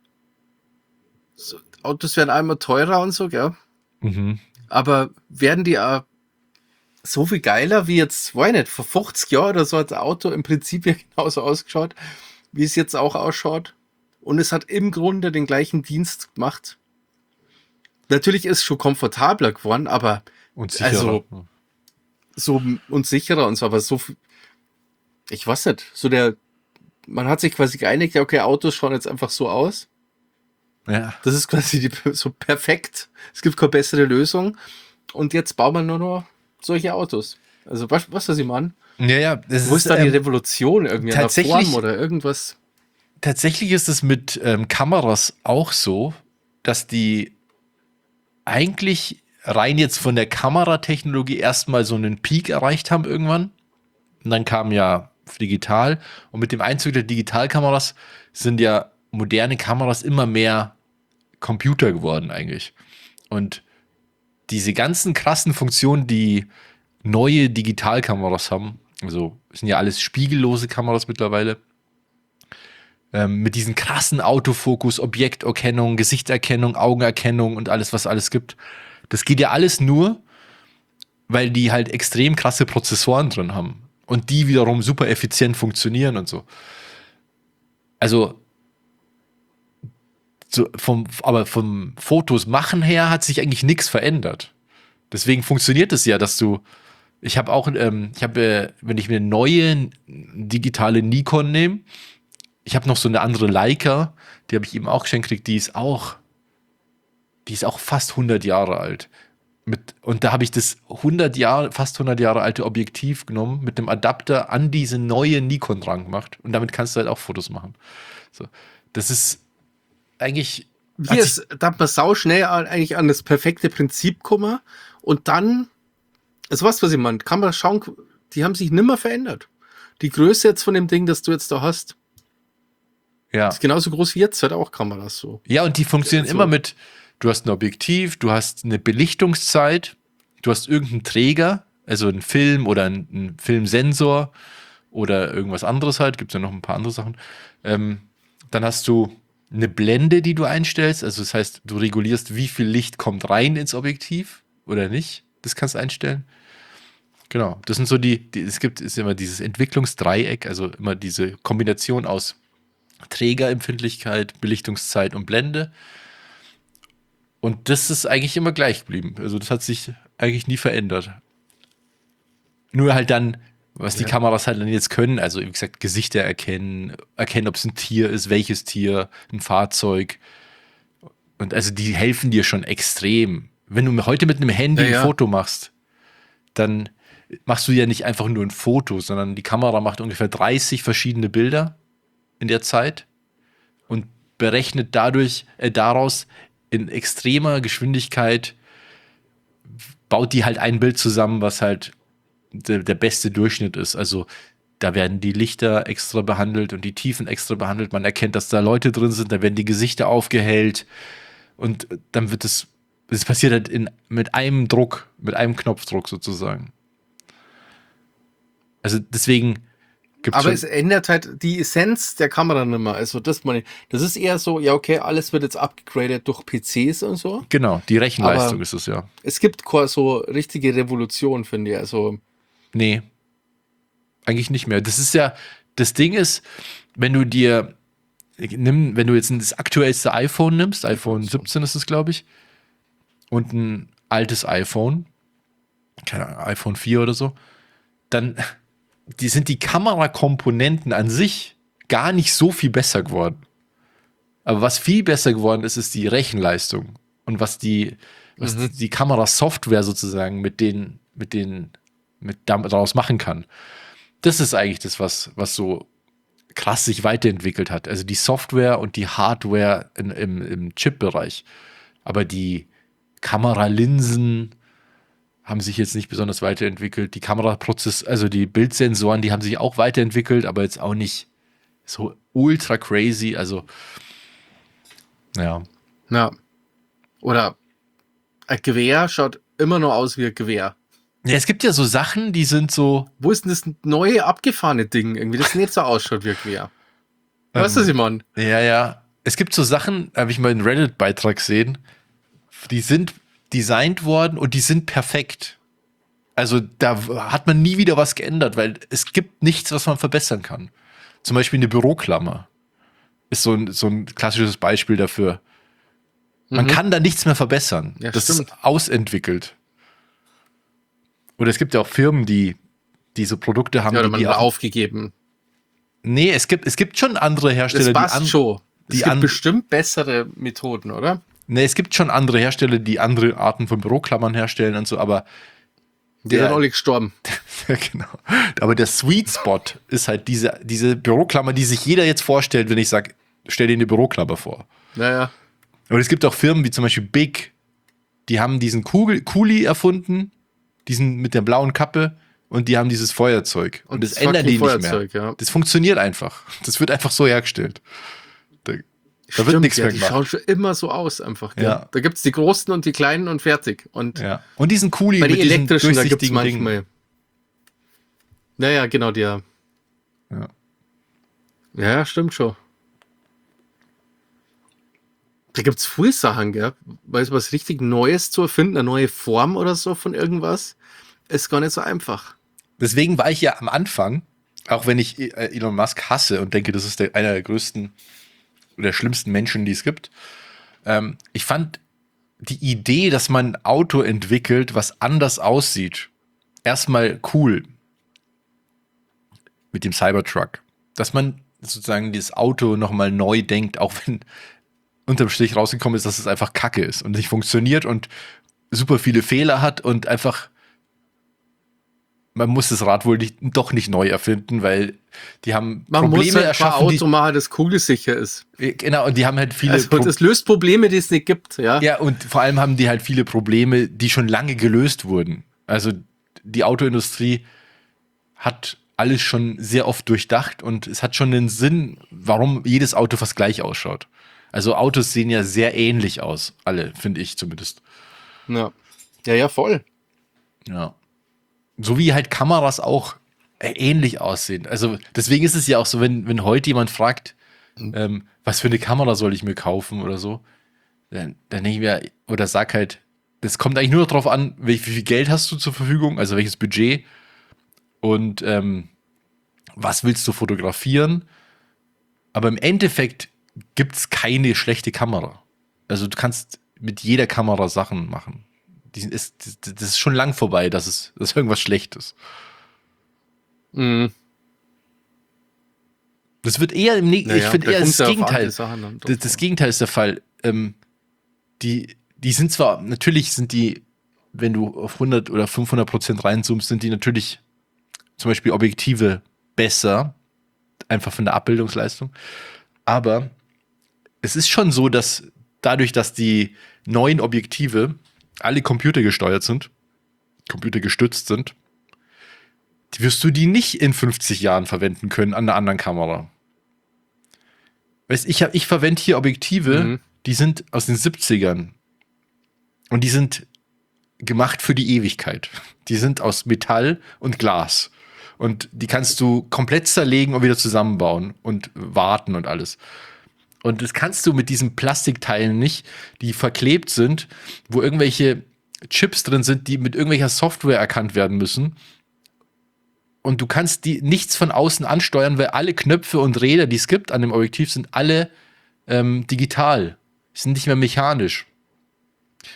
so, Autos werden einmal teurer und so, gell? Mhm. Aber werden die auch so viel geiler wie jetzt, weiß ich nicht, vor fünfzig Jahren oder so hat das Auto im Prinzip ja genauso ausgeschaut, wie es jetzt auch ausschaut. Und es hat im Grunde den gleichen Dienst gemacht. Natürlich ist es schon komfortabler geworden, aber Und sicherer. also so und sicherer und so, aber so viel, ich weiß nicht, so der, man hat sich quasi geeinigt, ja, okay, Autos schauen jetzt einfach so aus. Ja. Das ist quasi die, so perfekt. Es gibt keine bessere Lösung. Und jetzt bauen wir nur noch solche Autos. Also, was, was was ich meine? Ja, ja. Das Wo ist da die ähm, Revolution irgendwie in der tatsächlich- Form oder irgendwas? Tatsächlich ist es mit ähm, Kameras auch so, dass die eigentlich rein jetzt von der Kameratechnologie erstmal so einen Peak erreicht haben irgendwann. Und dann kam ja digital. Und mit dem Einzug der Digitalkameras sind ja moderne Kameras immer mehr Computer geworden eigentlich. Und diese ganzen krassen Funktionen, die neue Digitalkameras haben, also sind ja alles spiegellose Kameras mittlerweile, ähm, mit diesen krassen Autofokus, Objekterkennung, Gesichterkennung, Augenerkennung und alles, was alles gibt. Das geht ja alles nur, weil die halt extrem krasse Prozessoren drin haben und die wiederum super effizient funktionieren und so. Also so vom, aber vom Fotos machen her hat sich eigentlich nichts verändert. Deswegen funktioniert es ja, dass du, ich habe auch, ähm, ich habe, äh, wenn ich mir eine neue digitale Nikon nehme, ich habe noch so eine andere Leica, die habe ich eben auch geschenkt gekriegt, die ist auch, die ist auch fast hundert Jahre alt. Mit, und da habe ich das hundert Jahre, fast hundert Jahre alte Objektiv genommen, mit dem Adapter an diese neue Nikon dran gemacht und damit kannst du halt auch Fotos machen. So, das ist eigentlich. Hier ist, da hat man sau schnell an, eigentlich an das perfekte Prinzip kommen und dann, also was, was ich meine, kann man schauen, die haben sich nimmer verändert. Die Größe jetzt von dem Ding, das du jetzt da hast, Ja. ist genauso groß wie jetzt, halt auch Kameras so. Ja, und die funktionieren Also- immer mit, du hast ein Objektiv, du hast eine Belichtungszeit, du hast irgendeinen Träger, also einen Film oder einen, einen Filmsensor oder irgendwas anderes halt, gibt es ja noch ein paar andere Sachen. Ähm, dann hast du eine Blende, die du einstellst, also das heißt, du regulierst, wie viel Licht kommt rein ins Objektiv oder nicht, das kannst du einstellen. Genau, das sind so die, die es gibt, ist immer dieses Entwicklungsdreieck, also immer diese Kombination aus Trägerempfindlichkeit, Belichtungszeit und Blende. Und das ist eigentlich immer gleich geblieben. Also das hat sich eigentlich nie verändert. Nur halt dann, was die Ja. Kameras halt dann jetzt können, also wie gesagt, Gesichter erkennen, erkennen, ob es ein Tier ist, welches Tier, ein Fahrzeug. Und also die helfen dir schon extrem. Wenn du heute mit einem Handy Ja, ja. ein Foto machst, dann machst du ja nicht einfach nur ein Foto, sondern die Kamera macht ungefähr dreißig verschiedene Bilder in der Zeit und berechnet dadurch, äh, daraus in extremer Geschwindigkeit, baut die halt ein Bild zusammen, was halt der, der beste Durchschnitt ist. Also da werden die Lichter extra behandelt und die Tiefen extra behandelt. Man erkennt, dass da Leute drin sind, da werden die Gesichter aufgehellt und dann wird es, es passiert halt in, mit einem Druck, mit einem Knopfdruck sozusagen. Also deswegen gibt's Aber schon, es ändert halt die Essenz der Kamera nicht mehr. Also das meine ich, das ist eher so, ja okay, alles wird jetzt abgegradet durch P Cs und so. genau, die Rechenleistung Aber- ist es ja. Es gibt keine so richtige Revolution, finde ich. Also Nee, eigentlich nicht mehr. Das ist ja, das Ding ist, wenn du dir, nimm, wenn du jetzt das aktuellste iPhone nimmst, iPhone siebzehn ist es, glaube ich, und ein altes iPhone, keine Ahnung, iPhone vier oder so, dann die sind die Kamerakomponenten an sich gar nicht so viel besser geworden. Aber was viel besser geworden ist, ist die Rechenleistung und was die, was Mhm. die Kamerasoftware sozusagen mit den, mit den, mit daraus machen kann. Das ist eigentlich das, was, was so krass sich weiterentwickelt hat. Also die Software und die Hardware in, im, im Chip-Bereich. Aber die Kameralinsen haben sich jetzt nicht besonders weiterentwickelt. Die Kameraprozess, also die Bildsensoren, die haben sich auch weiterentwickelt, aber jetzt auch nicht so ultra crazy. Also, ja. Ja. Oder ein Gewehr schaut immer noch aus wie ein Gewehr. Ja, es gibt ja so Sachen, die sind so. Wo ist denn das neue abgefahrene Ding irgendwie, das nicht so ausschaut wie ein Gewehr? Weißt du, ähm, Simon? Ja, ja. Es gibt so Sachen, habe ich mal einen Reddit-Beitrag gesehen, die sind designt worden und die sind perfekt. Also da hat man nie wieder was geändert, weil es gibt nichts, was man verbessern kann. Zum Beispiel eine Büroklammer ist so ein, so ein klassisches Beispiel dafür. Man Mhm. kann da nichts mehr verbessern. Ja, das stimmt. ist ausentwickelt. Oder es gibt ja auch Firmen, die diese Produkte haben. Ja, oder die, man die hat auch, aufgegeben. nee, es gibt, es gibt schon andere Hersteller, Das die passt an, schon. Es die gibt an- bestimmt bessere Methoden, oder? nee, es gibt schon andere Hersteller, die andere Arten von Büroklammern herstellen und so, aber Die Der- sind alle gestorben. ja, genau. Aber der Sweet Spot ist halt diese, diese Büroklammer, die sich jeder jetzt vorstellt, wenn ich sage, stell dir eine Büroklammer vor. Naja. Aber es gibt auch Firmen wie zum Beispiel Big, die haben diesen Kugel, Kuli erfunden, diesen mit der blauen Kappe und die haben dieses Feuerzeug. Und, das, ändern die fucking nicht mehr. Feuerzeug, ja. Das funktioniert einfach. Das wird einfach so hergestellt. Da, da wird Stimmt, nichts ja, mehr die gemacht. schauen schon immer so aus einfach. Gell? Ja. Da gibt es die großen und die kleinen und fertig. Und Ja. Und diesen Kuli bei mit den diesen elektrischen, da gibt es durchsichtigen Dingen. manchmal. Naja, genau, die ja. Ja. Ja, stimmt schon. Da gibt es viele Sachen, gell? Weil es was richtig Neues zu erfinden, eine neue Form oder so von irgendwas, ist gar nicht so einfach. Deswegen war ich ja am Anfang, auch wenn ich äh, Elon Musk hasse und denke, das ist der, einer der größten oder schlimmsten Menschen, die es gibt. Ähm, ich fand die Idee, dass man ein Auto entwickelt, was anders aussieht, erstmal cool. Mit dem Cybertruck. Dass man sozusagen das Auto nochmal neu denkt, auch wenn unterm Strich rausgekommen ist, dass es einfach Kacke ist und nicht funktioniert und super viele Fehler hat und einfach man muss das Rad wohl nicht, doch nicht neu erfinden, weil die haben Man Probleme muss halt ein erschaffen, Auto machen, das kugelsicher ist. die, genau, und die haben halt viele Also, Pro- das löst Probleme, die es nicht gibt. Ja. ja, und vor allem haben die halt viele Probleme, die schon lange gelöst wurden. Also die Autoindustrie hat alles schon sehr oft durchdacht und es hat schon einen Sinn, warum jedes Auto fast gleich ausschaut. Also Autos sehen ja sehr ähnlich aus, alle, finde ich zumindest. Ja. ja, ja, voll. Ja. So wie halt Kameras auch äh, ähnlich aussehen. Also deswegen ist es ja auch so, wenn, wenn heute jemand fragt, ähm, was für eine Kamera soll ich mir kaufen oder so, dann, dann denke ich mir, oder sag halt, das kommt eigentlich nur darauf an, wie, wie viel Geld hast du zur Verfügung, also welches Budget und ähm, was willst du fotografieren. Aber im Endeffekt gibt es keine schlechte Kamera. Also du kannst mit jeder Kamera Sachen machen. Die ist, das ist schon lang vorbei, dass es dass irgendwas schlecht ist. Mhm. Das wird eher im Neg- Naja, ich finde da eher kommt's das ja auf andere Gegenteil. Sachen dann drauf Das, das an. Gegenteil ist der Fall. Ähm, die, die sind zwar, natürlich sind die, wenn du auf hundert oder fünfhundert Prozent reinzoomst, sind die natürlich zum Beispiel Objektive besser, einfach von der Abbildungsleistung. Aber es ist schon so, dass dadurch, dass die neuen Objektive alle computergesteuert sind, computergestützt sind, die wirst du die nicht in fünfzig Jahren verwenden können an einer anderen Kamera. Weißt, ich, hab, ich verwende hier Objektive, Mhm. die sind aus den siebzigern. Und die sind gemacht für die Ewigkeit. Die sind aus Metall und Glas. Und die kannst du komplett zerlegen und wieder zusammenbauen und warten und alles. Und das kannst du mit diesen Plastikteilen nicht, die verklebt sind, wo irgendwelche Chips drin sind, die mit irgendwelcher Software erkannt werden müssen. Und du kannst die nichts von außen ansteuern, weil alle Knöpfe und Räder, die es gibt an dem Objektiv, sind alle ähm, digital. Die sind nicht mehr mechanisch.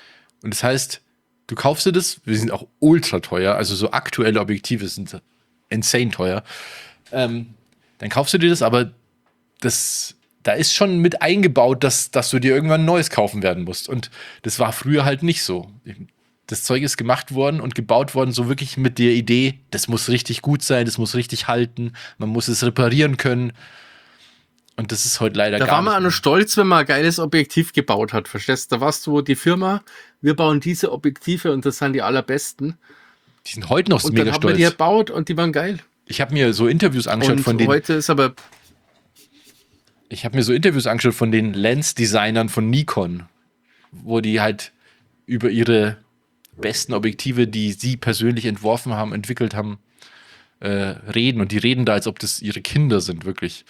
Und das heißt, du kaufst dir das, wir sind auch ultra teuer, also so aktuelle Objektive sind insane teuer. Ähm, dann kaufst du dir das, aber das, da ist schon mit eingebaut, dass, dass du dir irgendwann ein neues kaufen werden musst. Und das war früher halt nicht so. Das Zeug ist gemacht worden und gebaut worden, so wirklich mit der Idee, das muss richtig gut sein, das muss richtig halten, man muss es reparieren können. Und das ist heute leider Da gar war nicht man auch mehr. noch stolz, wenn man ein geiles Objektiv gebaut hat, verstehst du? Da warst du die Firma, wir bauen diese Objektive und das sind die allerbesten. Die sind heute noch Und mega dann haben wir die stolz. gebaut und die waren geil. Ich habe mir so Interviews angeschaut Und von den heute ist aber, Ich habe mir so Interviews angeschaut von den Lens-Designern von Nikon, wo die halt über ihre besten Objektive, die sie persönlich entworfen haben, entwickelt haben, äh, reden. Und die reden da, als ob das ihre Kinder sind, wirklich.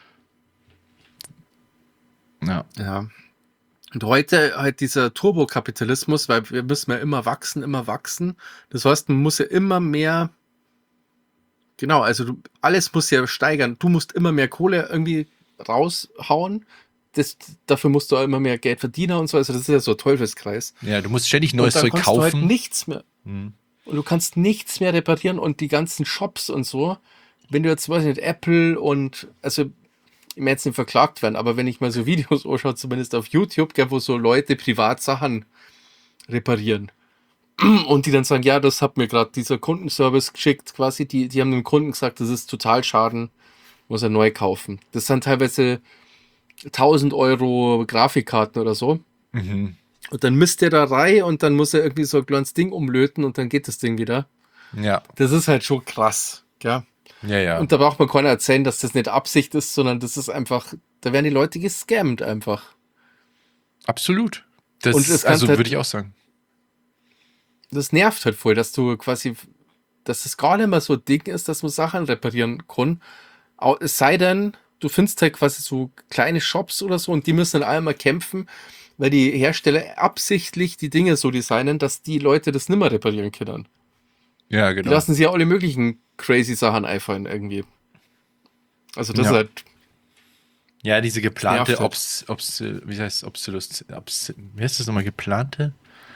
Ja. ja. Und heute halt dieser Turbokapitalismus, weil wir müssen ja immer wachsen, immer wachsen. Das heißt, man muss ja immer mehr, genau, also du, alles muss ja steigern. Du musst immer mehr Kohle irgendwie raushauen. Das, dafür musst du auch immer mehr Geld verdienen und so. Also das ist ja so ein Teufelskreis. Ja, du musst ständig neues und dann Zeug kannst du halt kaufen. nichts mehr. Hm. Und du kannst nichts mehr reparieren und die ganzen Shops und so. Wenn du jetzt, weiß ich nicht, Apple und, also, ich meine jetzt nicht verklagt werden, aber wenn ich mal so Videos anschaue, zumindest auf YouTube, gell, wo so Leute privat Sachen reparieren und die dann sagen, ja, das hat mir gerade dieser Kundenservice geschickt, quasi, die, die haben dem Kunden gesagt, das ist total Schaden, muss er neu kaufen. Das sind teilweise tausend Euro Grafikkarten oder so. Mhm. Und dann misst der da rein und dann muss er irgendwie so ein kleines Ding umlöten und dann geht das Ding wieder. Ja, Das ist halt schon krass, gell? ja, ja. Und da braucht man keiner erzählen, dass das nicht Absicht ist, sondern das ist einfach, da werden die Leute gescammt einfach. Absolut. Das, Und es also kann halt- würde ich auch sagen. Das nervt halt voll, dass du quasi, dass es gar nicht mehr so ein Ding ist, dass man Sachen reparieren kann. Au- Es sei denn, du findest halt quasi so kleine Shops oder so und die müssen dann einmal kämpfen, weil die Hersteller absichtlich die Dinge so designen, dass die Leute das nimmer reparieren können. Ja, Die genau. lassen sich ja alle möglichen crazy Sachen einfallen irgendwie. Also das Ja. ist halt, Ja, diese geplante nervt halt. Obs, Obs, wie heißt Obsolus, Obs, wie heißt das nochmal, geplante?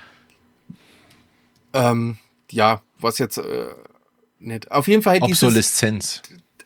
ähm, ja, was jetzt äh, nicht. Auf jeden Fall dieses, Obsoleszenz.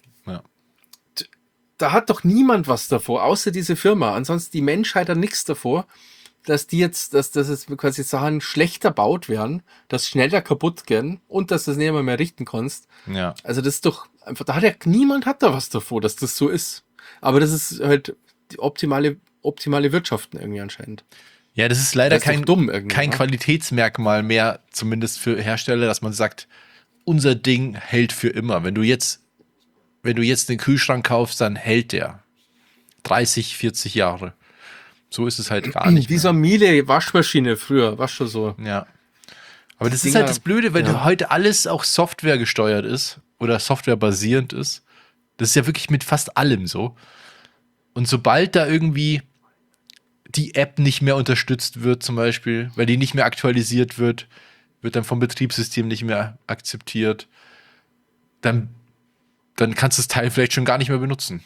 da hat doch niemand was davor, außer diese Firma. Ansonsten die Menschheit hat nichts davor, dass die jetzt, dass das jetzt quasi Sachen schlechter baut werden, dass schneller kaputt gehen und dass du das nicht mehr, mehr richten kannst. Ja. Also das ist doch einfach, da hat ja niemand hat da was davor, dass das so ist. Aber das ist halt die optimale, optimale Wirtschaften irgendwie anscheinend. Ja, das ist leider Das ist doch kein, dumm irgendwie, kein ne? Qualitätsmerkmal mehr, zumindest für Hersteller, dass man sagt, unser Ding hält für immer. Wenn du jetzt, wenn du jetzt den Kühlschrank kaufst, dann hält der dreißig, vierzig Jahre. So ist es halt gar nicht Wie so mehr. eine Miele Waschmaschine früher, war schon so. Ja. Aber das Die ist halt Dinger- das Blöde, weil ja. du heute alles auch Software gesteuert ist oder Software basierend ist. Das ist ja wirklich mit fast allem so. Und sobald da irgendwie die App nicht mehr unterstützt wird, zum Beispiel, weil die nicht mehr aktualisiert wird, wird dann vom Betriebssystem nicht mehr akzeptiert, dann, dann kannst du das Teil vielleicht schon gar nicht mehr benutzen.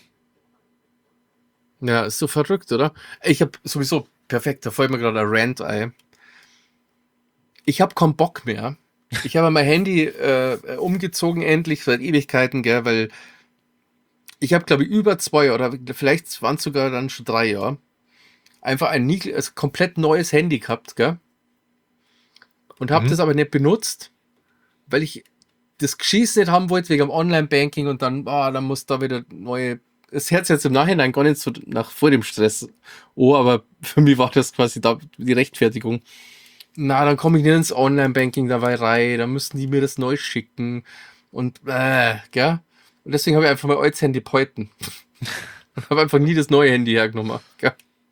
Ja, ist so verrückt, oder? Ich habe sowieso, perfekt, da fällt mir gerade ein Rant ein. Ich habe keinen Bock mehr. Ich habe mein Handy äh, umgezogen endlich seit Ewigkeiten, gell, weil ich habe, glaube ich, über zwei oder vielleicht waren es sogar dann schon drei Jahre einfach ein nie, also komplett neues Handy gehabt, gell? Und habe Mhm. das aber nicht benutzt, weil ich das Geschiss nicht haben wollte wegen dem Online-Banking und dann, ah, dann muss da wieder neue. Es hört sich jetzt im Nachhinein gar nicht so nach vor dem Stress. Oh, aber für mich war das quasi da die Rechtfertigung. Na, dann komme ich nicht ins Online-Banking dabei rein, dann müssen die mir das neu schicken und äh, gell? Und deswegen habe ich einfach mein altes Handy behalten. Und habe einfach nie das neue Handy hergenommen. Gell?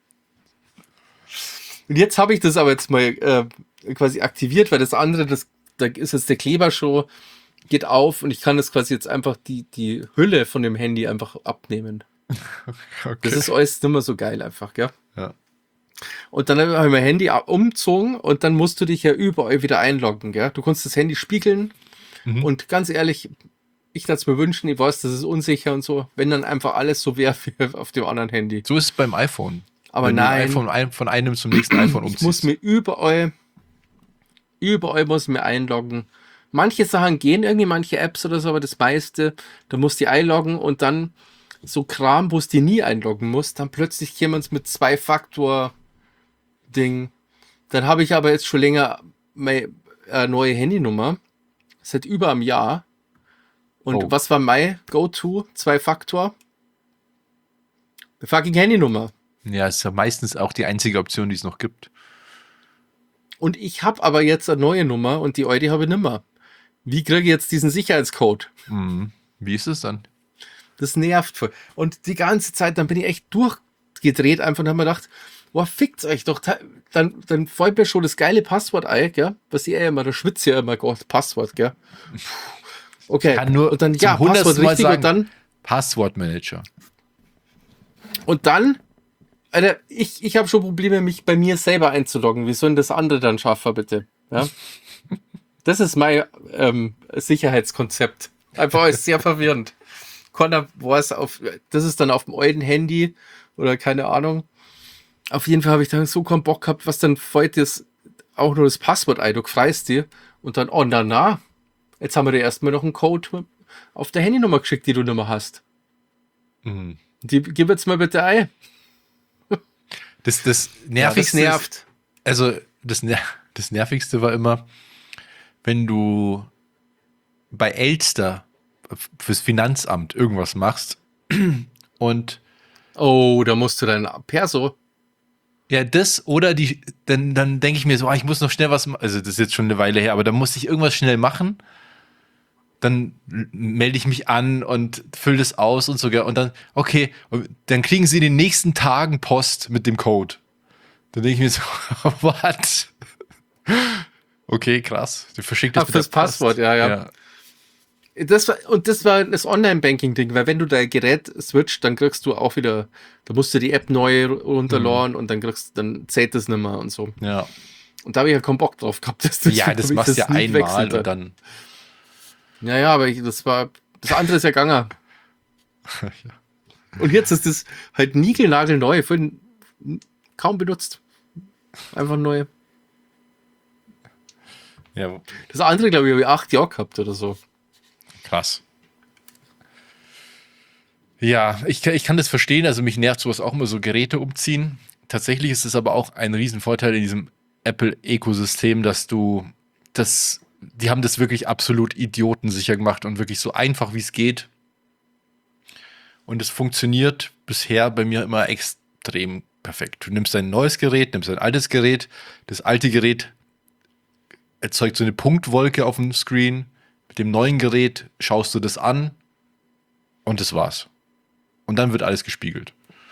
Und jetzt habe ich das aber jetzt mal äh, quasi aktiviert, weil das andere, das, da ist jetzt der Kleber schon, geht auf und ich kann das quasi jetzt einfach die, die Hülle von dem Handy einfach abnehmen. Okay. Das ist alles nicht mehr so geil einfach, gell? Ja. Und dann habe ich mein Handy umgezogen und dann musst du dich ja überall wieder einloggen, gell? Du kannst das Handy spiegeln Mhm. und ganz ehrlich, ich würde es mir wünschen, ich weiß, das ist unsicher und so, wenn dann einfach alles so wäre wie auf dem anderen Handy. So ist es beim iPhone. Aber Wenn nein, du ein iPhone ein, von einem zum nächsten iPhone ich umziehst. muss mir überall, Überall muss ich mir einloggen. Manche Sachen gehen irgendwie, manche Apps oder so, aber das meiste, da musst du einloggen und dann so Kram, wo es die nie einloggen muss, dann plötzlich jemand mit Zwei-Faktor-Ding. Dann habe ich aber jetzt schon länger meine äh, neue Handynummer, seit über einem Jahr. Und Oh. was war mein Go-To? Zwei-Faktor? Eine fucking Handynummer. Ja, ist ja meistens auch die einzige Option, die es noch gibt. Und ich habe aber jetzt eine neue Nummer und die alte habe ich nimmer. Wie kriege ich jetzt diesen Sicherheitscode? Mhm. Wie ist es dann? Das nervt voll. Und die ganze Zeit, dann bin ich echt durchgedreht einfach und habe mir gedacht, boah, fickt's euch doch. Dann, dann fällt mir schon das geile Passwort ein, gell? Was ich ja immer, da schwitze ja immer, Gott, Passwort, gell? Okay. Ich kann nur und dann, zum ja, hundertsten Passwort Mal richtig sagen, und dann, Passwortmanager. und dann, Alter, ich, ich habe schon Probleme, mich bei mir selber einzuloggen. Wie sollen das andere dann schaffen, bitte? Ja? Das ist mein ähm, Sicherheitskonzept. Einfach ist sehr verwirrend. Connor weiß auf, das ist dann auf dem alten Handy oder keine Ahnung. Auf jeden Fall habe ich dann so keinen Bock gehabt, was dann fällt das auch nur das Passwort ein, du freist dir und dann, oh na na, jetzt haben wir dir erstmal noch einen Code auf der Handynummer geschickt, die du nicht mehr hast. Mhm. Die gib jetzt mal bitte ein. Das, das Ja, das Nervigste nervt. Ist, also das, Ner das Nervigste war immer, wenn du bei Elster fürs Finanzamt irgendwas machst und Oh, da musst du dein Perso. ja, das oder die, dann, dann denke ich mir so, ah, ich muss noch schnell was machen. Also, das ist jetzt schon eine Weile her, aber dann muss ich irgendwas schnell machen. Dann l- melde ich mich an und fülle das aus und sogar. Und dann, okay, und dann kriegen sie in den nächsten Tagen Post mit dem Code. Dann denke ich mir so, was? Okay, krass. Du verschickst das Ach, mit der fürs Passwort, Post. ja, ja. Das war, und das war das Online-Banking-Ding, weil wenn du dein Gerät switcht, dann kriegst du auch wieder, da musst du die App neu runterladen und dann kriegst, dann zählt das nicht mehr und so. Ja, Und da habe ich ja keinen Bock drauf gehabt, dass das, ja, das damit machst du ja nie einmal wechselt und hat. dann. Ja, ja, aber ich, das war, das andere ist ja gegangen. Und jetzt ist das halt niegelnagelneu, für kaum benutzt. Einfach neu. Ja, Das andere, glaube ich, habe ich acht Jahre gehabt oder so. krass. Ja, ich, kann- ich kann das verstehen. Also mich nervt sowas auch immer, so Geräte umziehen. Tatsächlich ist es aber auch ein Riesenvorteil in diesem Apple-Ökosystem, dass du das, die haben das wirklich absolut idiotensicher gemacht und wirklich so einfach, wie es geht. Und es funktioniert bisher bei mir immer extrem perfekt. Du nimmst ein neues Gerät, nimmst ein altes Gerät. Das alte Gerät erzeugt so eine Punktwolke auf dem Screen. Mit dem neuen Gerät schaust du das an und das war's. Und dann wird alles gespiegelt.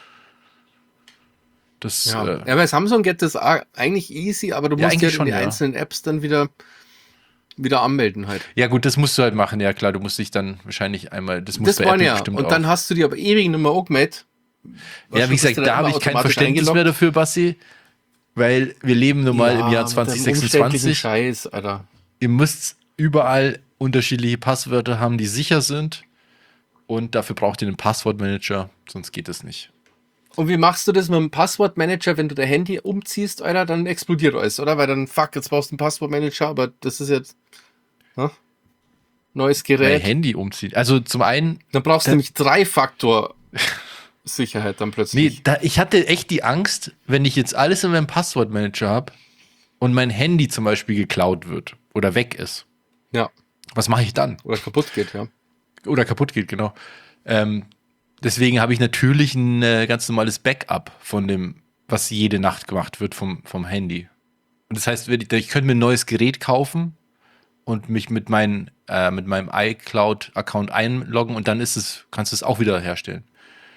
Das, Ja, äh, ja, bei Samsung geht das auch eigentlich easy, aber du Ja, musst eigentlich ja in schon, die ja. einzelnen Apps dann wieder, wieder anmelden halt. ja gut, das musst du halt machen. Ja klar, du musst dich dann wahrscheinlich einmal, das muss Das bei waren Apple ja. bestimmt Und dann auch. hast du die aber ewig nicht mehr angemeldet. Ja, wie gesagt, da habe ich kein Verständnis mehr dafür, Basti. Weil wir leben nun mal im Jahr zwanzig sechsundzwanzig. Scheiß, Alter. Ihr müsst überall unterschiedliche Passwörter haben, die sicher sind. Und dafür braucht ihr einen Passwortmanager, sonst geht es nicht. Und wie machst du das mit dem Passwortmanager, wenn du dein Handy umziehst, Alter, dann explodiert alles, oder? Weil dann, fuck, jetzt brauchst du einen Passwortmanager, aber das ist jetzt ne? Neues Mein Gerät. Handy umziehen. Also zum einen, Dann brauchst du Da- nämlich Drei-Faktor-Sicherheit dann nee, plötzlich. da, ich hatte echt die Angst, wenn ich jetzt alles in meinem Passwortmanager habe und mein Handy zum Beispiel geklaut wird oder weg ist. Ja. Was mache ich dann? Oder kaputt geht, ja. Oder kaputt geht, genau. Ähm, deswegen habe ich natürlich ein äh, ganz normales Backup von dem, was jede Nacht gemacht wird vom, vom Handy. Und das heißt, wenn ich, ich könnte mir ein neues Gerät kaufen und mich mit, mein, äh, mit meinem iCloud-Account einloggen und dann ist es, kannst du es auch wieder herstellen.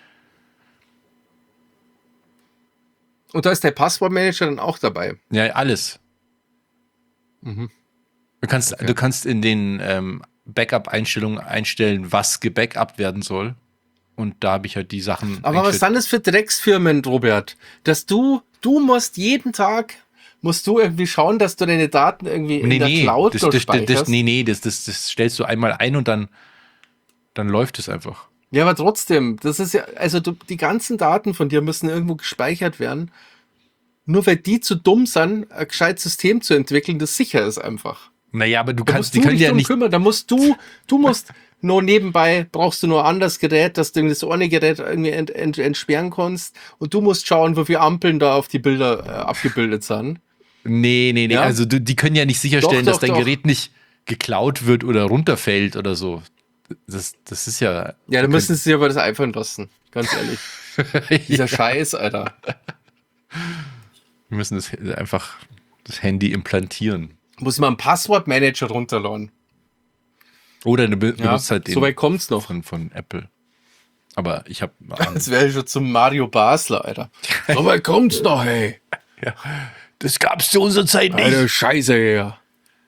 Und da ist der Passwortmanager dann auch dabei. Ja, alles. Mhm. Du kannst, Okay. du kannst in den ähm, Backup-Einstellungen einstellen, was gebackupt werden soll. Und da habe ich halt die Sachen. Aber was eingestellt. dann ist für Drecksfirmen, Robert? Dass du, du musst jeden Tag, musst du irgendwie schauen, dass du deine Daten irgendwie in Nee, der nee, Cloud das, dort das, das, das, speicherst. nee, nee, das, das, das stellst du einmal ein und dann, dann läuft es einfach. Ja, aber trotzdem, das ist ja, also du, die ganzen Daten von dir müssen irgendwo gespeichert werden. nur weil die zu dumm sind, ein gescheites System zu entwickeln, das sicher ist einfach. Naja, aber du Da kannst, musst die du können dich ja drum nicht. kümmern. Da musst du, du musst nur nebenbei, brauchst du nur ein anderes Gerät, dass du irgendwie das eine Gerät irgendwie ent, ent, entsperren kannst. Und du musst schauen, wie viele Ampeln da auf die Bilder äh, abgebildet sind. Nee, nee, nee. Ja? Also du, die können ja nicht sicherstellen, Doch, dass doch, dein doch. Gerät nicht geklaut wird oder runterfällt oder so. Das, das ist ja. Ja, da müssen sie sich aber das einfallen lassen. Ganz ehrlich. Dieser ja. Scheiß, Alter. Wir müssen das einfach das Handy implantieren. Muss man einen Passwortmanager runterladen. Oder du be- Ja, benutzt halt den so weit kommt's noch. von, von Apple. Aber ich habe. Das wäre schon zum Mario Basler, Alter. So weit kommt's noch, hey. Ja. Das gab's zu unserer Zeit nicht. Alter, Scheiße hier.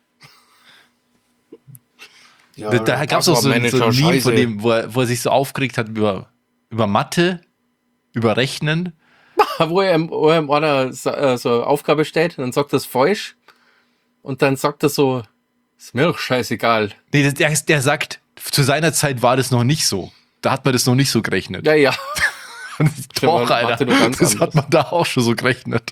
Ja, da da gab es auch so, so ein Passwortmanager, Meme Scheiße. von dem, wo er, wo er sich so aufgeregt hat über, über Mathe, über Rechnen. Wo er im, wo er im einer so äh, so eine Aufgabe stellt, dann sagt er es falsch. Und dann sagt er so, ist mir doch scheißegal. Nee, das- der, der sagt, zu seiner Zeit war das noch nicht so. Da hat man das noch nicht so gerechnet. Ja, ja. Doch, Mathe Alter. nur ganz Das anders. hat man da auch schon so gerechnet.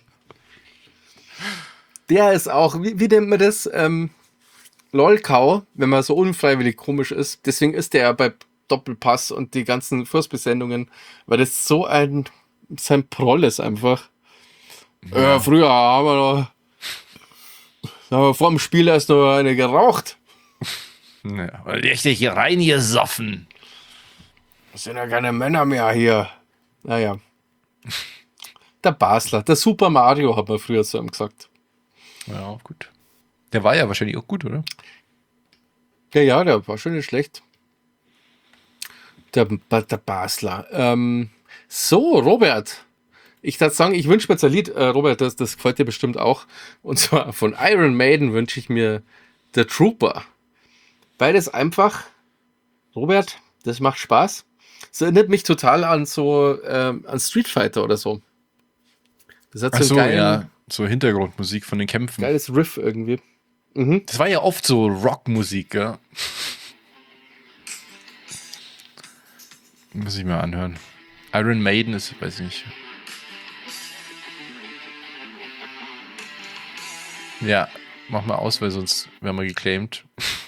Der ist auch, wie, wie nennt man das? Ähm, Lolkau, wenn man so unfreiwillig komisch ist. Deswegen ist der ja bei Doppelpass und die ganzen Fußbesendungen, weil das so ein, sein Proll ist einfach. Ja. Äh, früher haben wir noch, da haben wir vor dem Spiel erst noch eine geraucht. Ja, richtig reingesoffen. Das sind ja keine Männer mehr hier. Naja. Der Basler, der Super Mario, hat man früher zu ihm gesagt. Ja, gut. Der war ja wahrscheinlich auch gut, oder? Ja, ja, der war schon nicht schlecht. Der, der Basler. Ähm, so, Robert. Ich darf sagen, ich wünsche mir jetzt ein Lied, äh, Robert, das, das gefällt dir bestimmt auch. Und zwar von Iron Maiden wünsche ich mir The Trooper. Weil das einfach, Robert, das macht Spaß. Das erinnert mich total an so, ähm, an Street Fighter oder so. Das hat so, Ach so, ein geilen, ja. So Hintergrundmusik von den Kämpfen. geiles Riff irgendwie. Mhm. Das war ja oft so Rockmusik, ja. Muss ich mal anhören. Iron Maiden ist, weiß ich nicht. Ja, mach mal aus, weil sonst werden wir geclaimed.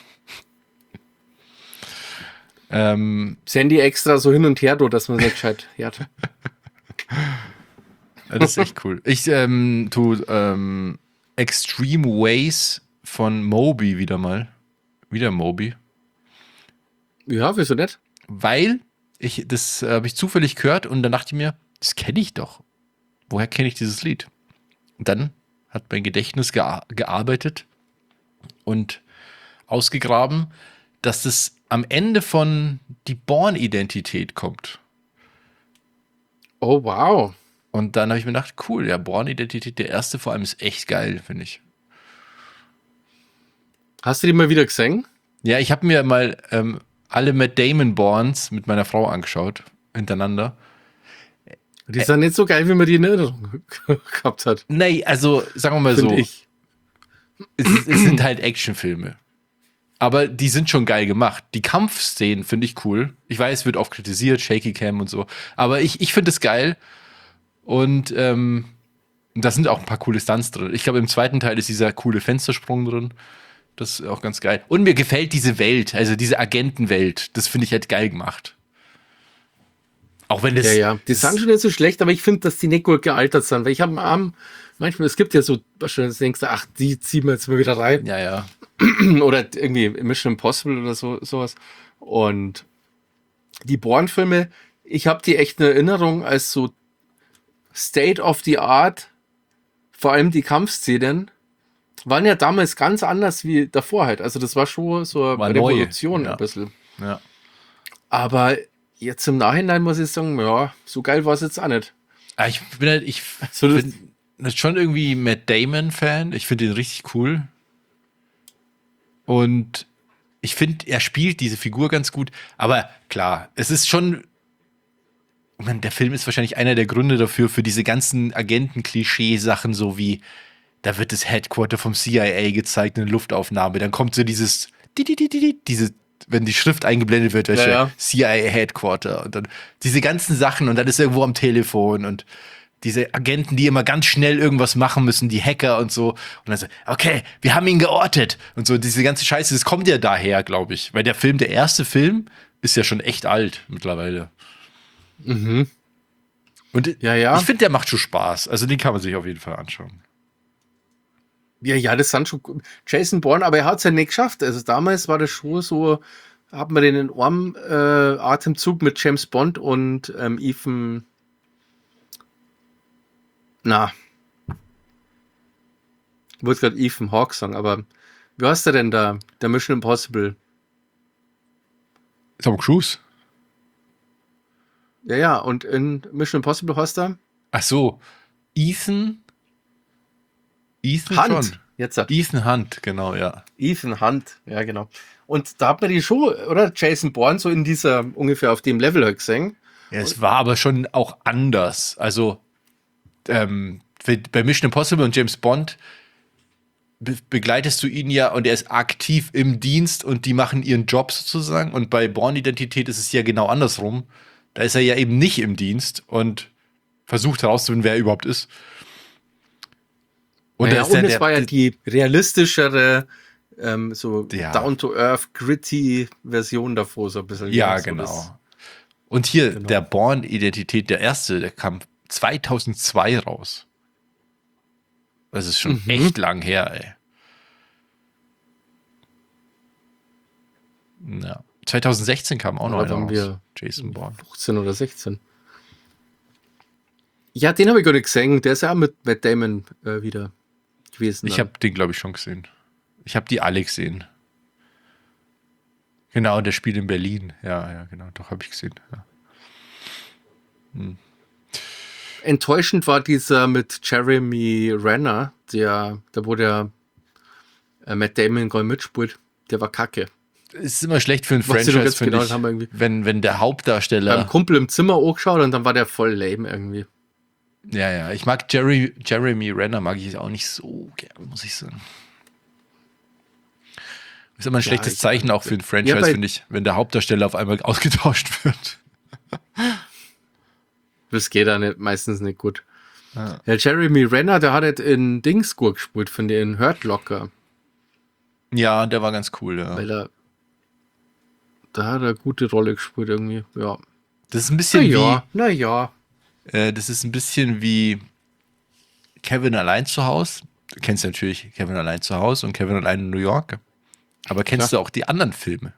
ähm, Sandy extra so hin und her, do, dass man nicht gescheit hört. das ist echt cool. Ich ähm, tu ähm, Extreme Ways von Moby wieder mal. Wieder Moby. Ja, wieso nicht? Weil ich, das äh, habe ich zufällig gehört und dann dachte ich mir, das kenne ich doch. Woher kenne ich dieses Lied? Und dann hat mein Gedächtnis gea- gearbeitet und ausgegraben, dass das am Ende von die Born-Identität kommt. Oh, wow. Und dann habe ich mir gedacht, cool, ja, Born-Identität, der erste vor allem ist echt geil, finde ich. Hast du die mal wieder gesehen? Ja, ich habe mir mal ähm, alle Matt Damon Borns mit meiner Frau angeschaut, hintereinander. Die sind nicht so geil, wie man die in Erinnerung gehabt hat. Nee, also sagen wir mal Finde so, ich. es, es sind halt Actionfilme. Aber die sind schon geil gemacht. Die Kampfszenen finde ich cool. Ich weiß, es wird oft kritisiert, Shaky Cam und so. Aber ich, ich finde es geil. Und ähm, da sind auch ein paar coole Stunts drin. Ich glaube, im zweiten Teil ist dieser coole Fenstersprung drin. Das ist auch ganz geil. Und mir gefällt diese Welt, also diese Agentenwelt. Das finde ich halt geil gemacht. Auch wenn das. Ja, ja. Die sind schon nicht so schlecht, aber ich finde, dass die nicht gut gealtert sind. Weil ich habe am Arm, manchmal, es gibt ja so, wahrscheinlich denkst du, ach, die ziehen wir jetzt mal wieder rein. Ja, ja. Oder irgendwie Mission Impossible oder so, sowas. Und die Bourne-Filme, ich habe die echt in Erinnerung als so State of the Art, vor allem die Kampfszenen, waren ja damals ganz anders wie davor halt. Also das war schon so eine War neu, Revolution ja. ein bisschen. Ja. Aber jetzt im Nachhinein muss ich sagen, ja, so geil war es jetzt auch nicht. Ah, ich bin halt, ich So, das- bin schon irgendwie Matt Damon-Fan. Ich finde ihn richtig cool. Und ich finde, er spielt diese Figur ganz gut. Aber klar, es ist schon. Ich meine, der Film ist wahrscheinlich einer der Gründe dafür, für diese ganzen Agenten-Klischee-Sachen, so wie, da wird das Headquarter vom C I A gezeigt, eine Luftaufnahme. Dann kommt so dieses, di- di- di- di- di- diese, wenn die Schrift eingeblendet wird, welche Ja, ja. C I A Headquarter und dann diese ganzen Sachen und dann ist er irgendwo am Telefon und diese Agenten, die immer ganz schnell irgendwas machen müssen, die Hacker und so. Und dann so, okay, wir haben ihn geortet. Und so, diese ganze Scheiße, das kommt ja daher, glaube ich. Weil der Film, der erste Film, ist ja schon echt alt mittlerweile. Mhm. Und Ja, ja. ich finde, der macht schon Spaß. Also den kann man sich auf jeden Fall anschauen. Ja, ja, das sind schon Jason Bourne, aber er hat es ja nicht geschafft. Also damals war das schon so, hat man den in einem äh, Atemzug mit James Bond und ähm, Ethan. Na. Ich wollte gerade Ethan Hawke sagen, aber wie heißt der denn da? Der Mission Impossible. Tom Cruise. Ja, ja, und in Mission Impossible heißt er? Ach so, Ethan. Ethan Hunt. schon. Jetzt hat Ethan Hunt, genau, ja. Ethan Hunt, ja, genau. Und da hat man die schon, oder? Jason Bourne so in dieser, ungefähr auf dem Level halt gesehen. Ja, es war aber schon auch anders. Also, ähm, bei Mission Impossible und James Bond be begleitest du ihn ja und er ist aktiv im Dienst und die machen ihren Job sozusagen. Und bei Bourne-Identität ist es ja genau andersrum. Da ist er ja eben nicht im Dienst und versucht herauszufinden, wer er überhaupt ist. Und, naja, ist und es der, war ja die realistischere, ähm, so ja. down-to-earth, gritty Version davor, so ein bisschen. Ja, so genau. das, und hier, genau. der Bourne-Identität, der erste, der kam zweitausendzwei raus. Das ist schon mhm. echt lang her, ey. Ja. zweitausendsechzehn kam auch noch einer raus. Wir Jason Bourne. fünfzehn oder sechzehn. Ja, den habe ich gar nicht gesehen. Der ist ja auch mit Matt Damon äh, wieder gewesen. Ich habe den, glaube ich, schon gesehen. Ich habe die alle gesehen. Genau, der spielt in Berlin. Ja, ja, genau. Doch, habe ich gesehen. Ja. Hm. Enttäuschend war dieser mit Jeremy Renner, der, da wo der äh, Matt Damon gar nicht mitspielt. Der war kacke. Es ist immer schlecht für ein Franchise, finde genau ich, haben wir irgendwie wenn, wenn der Hauptdarsteller... beim Kumpel im Zimmer angeschaut und dann war der voll lame irgendwie. Ja, ja. Ich mag Jerry, Jeremy Renner, mag ich auch nicht so gerne, muss ich sagen. Ist immer ein ja, schlechtes Zeichen auch für ein Franchise, ja, finde ich, wenn der Hauptdarsteller auf einmal ausgetauscht wird. Das geht da nicht, meistens nicht gut. Ja. Ja, Jeremy Renner, der hat halt in Dingsgur gespielt, von den Hurt Locker. Ja, der war ganz cool, ja. Weil er, da hat er eine gute Rolle gespielt irgendwie, ja. Das ist ein bisschen na wie... Ja, na ja. Äh, das ist ein bisschen wie Kevin allein zu Hause. Du kennst natürlich Kevin allein zu Hause und Kevin allein in New York. Aber kennst Klar. du auch die anderen Filme?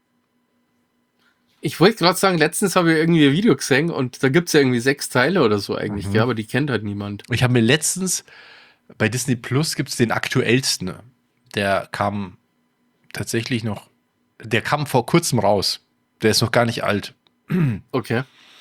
Ich wollte gerade sagen, letztens habe ich irgendwie ein Video gesehen und da gibt es ja irgendwie sechs Teile oder so eigentlich, mhm. ja, aber die kennt halt niemand. Ich habe mir letztens, bei Disney Plus gibt es den aktuellsten. Der kam tatsächlich noch, der kam vor kurzem raus. Der ist noch gar nicht alt. Okay.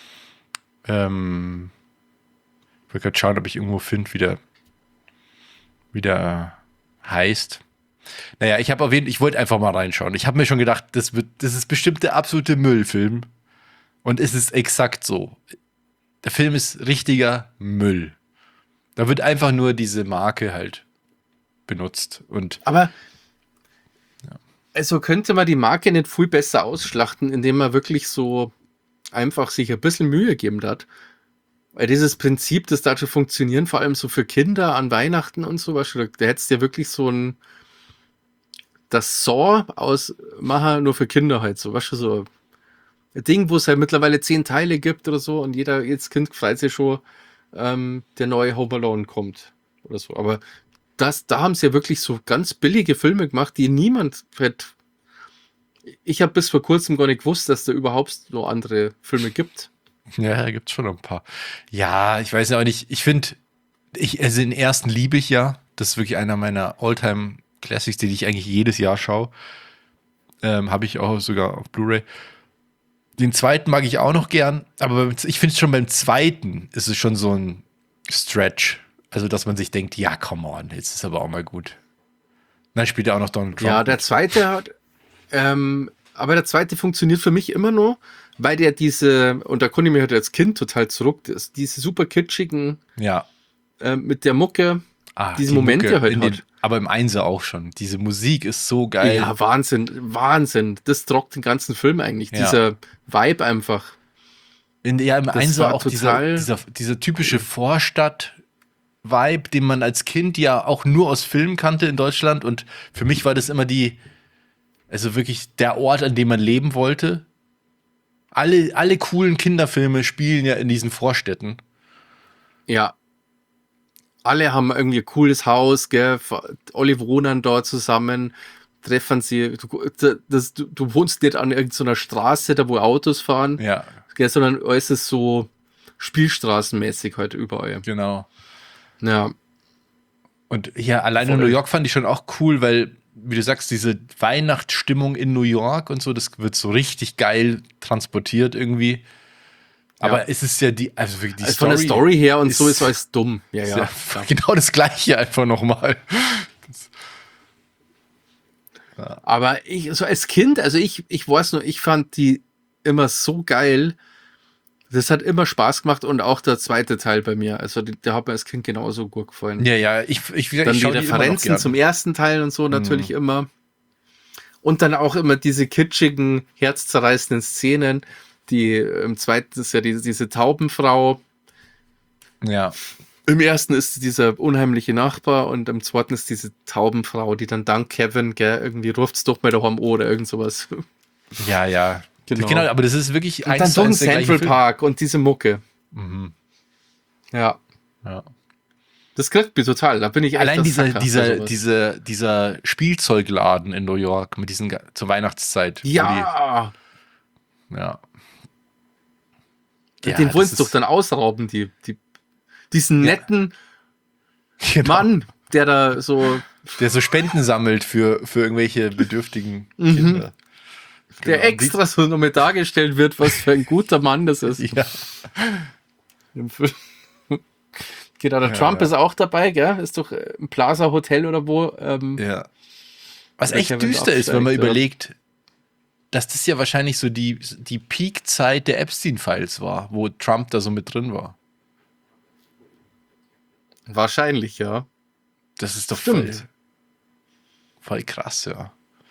Ähm, ich wollte gerade schauen, ob ich irgendwo finde, wie der, wie der heißt. Naja, ich habe auf jeden Fall, ich wollte einfach mal reinschauen. Ich habe mir schon gedacht, das wird, das ist bestimmt der absolute Müllfilm. Und es ist exakt so. Der Film ist richtiger Müll. Da wird einfach nur diese Marke halt benutzt. Und aber ja. Also könnte man die Marke nicht viel besser ausschlachten, indem man wirklich so einfach sich ein bisschen Mühe geben hat. Weil dieses Prinzip, das da schon funktionieren, vor allem so für Kinder an Weihnachten und so, weißt du, da hättest du ja wirklich so ein das Saw ausmachen nur für Kinder halt so, weißt du, so ein Ding, wo es halt mittlerweile zehn Teile gibt oder so und jeder, jedes Kind freut sich schon, ähm, der neue Home Alone kommt oder so. Aber das, da haben sie ja wirklich so ganz billige Filme gemacht, die niemand hätte. Ich habe bis vor kurzem gar nicht gewusst, dass da überhaupt noch andere Filme gibt. Ja, da gibt es schon ein paar. Ja, ich weiß ja auch nicht, ich finde, ich, also den ersten liebe ich ja, das ist wirklich einer meiner Alltime Classics, die ich eigentlich jedes Jahr schaue. Ähm, habe ich auch sogar auf Blu-ray. Den zweiten mag ich auch noch gern, aber ich finde es schon beim zweiten ist es schon so ein Stretch. Also, dass man sich denkt, ja, come on, jetzt ist aber auch mal gut. Dann spielt er auch noch Donald Trump. Ja, der zweite hat, ähm, aber der zweite funktioniert für mich immer nur, weil der diese, und da konnte ich mich halt als Kind total zurück, das, diese super kitschigen, ja. äh, mit der Mucke, ah, diese die Momente Mucke halt den, hat. Aber im Einser auch schon. Diese Musik ist so geil. Ja, Wahnsinn, Wahnsinn. Das trockt den ganzen Film eigentlich. Ja. Dieser Vibe einfach. In, ja, im Das Einser war auch dieser, total- dieser, dieser typische Vorstadt-Vibe, den man als Kind ja auch nur aus Filmen kannte in Deutschland. Und für mich war das immer die, also wirklich der Ort, an dem man leben wollte. Alle, alle coolen Kinderfilme spielen ja in diesen Vorstädten. Ja. Alle haben irgendwie ein cooles Haus, gell? Alle wohnen dort zusammen, treffen sie. Du, das, du, du wohnst nicht an irgendeiner Straße, da wo Autos fahren, Ja, gell? Sondern alles ist so spielstraßenmäßig halt überall. genau. Ja. Und ja, alleine Voll. New York fand ich schon auch cool, weil, wie du sagst, diese Weihnachtsstimmung in New York und so, das wird so richtig geil transportiert irgendwie. Aber Ja. es ist ja die, also wirklich die Also von der Story her und so ist- ist alles dumm. Ja, ist ja. ja genau das Gleiche einfach nochmal. Aber ich, so als Kind, also ich, ich weiß nur, ich fand die immer so geil. Das hat immer Spaß gemacht und auch der zweite Teil bei mir. Also die, der hat mir als Kind genauso gut gefallen. Ja, ja, ich, ich, ich, Dann ich die schau die immer noch Referenzen gern. zum ersten Teil und so natürlich immer. Und dann auch immer diese kitschigen, herzzerreißenden Szenen. Die im zweiten ist ja diese, diese Taubenfrau. Ja, Im ersten ist dieser unheimliche Nachbar und im zweiten ist diese Taubenfrau, die dann dank Kevin, gell, irgendwie ruft's doch mal daheim oder irgend sowas. ja, ja. Genau. Genau, aber das ist wirklich Und dann zu doch ein eins der gleiche Central Film. Park und diese Mucke. Mhm. Ja, Ja. das kriegt mich total. Da bin ich echt Allein der dieser, Sucker für dieser, sowas. dieser, dieser Spielzeugladen in New York mit diesen ga- zur Weihnachtszeit. wo Ja, Die, ja. den Ja, wollen das sie doch ist- dann ausrauben, die, die, diesen netten Genau. Mann, der da so, Der so Spenden sammelt für, für irgendwelche bedürftigen Mhm. Kinder. der Genau. extra so nochmal dargestellt wird, was für ein guter Mann das ist. Ja. Im Film. Genau, der Ja, Trump ja. ist auch dabei, gell? Ist doch äh, im Plaza Hotel oder wo. Ähm, Ja. Was Der echt Kevin düster ist, wenn man absteigt, ja. überlegt, dass das ja wahrscheinlich so die, die Peak-Zeit der Epstein-Files war, wo Trump da so mit drin war. Wahrscheinlich, ja. Das ist doch Stimmt. voll, voll krass, ja.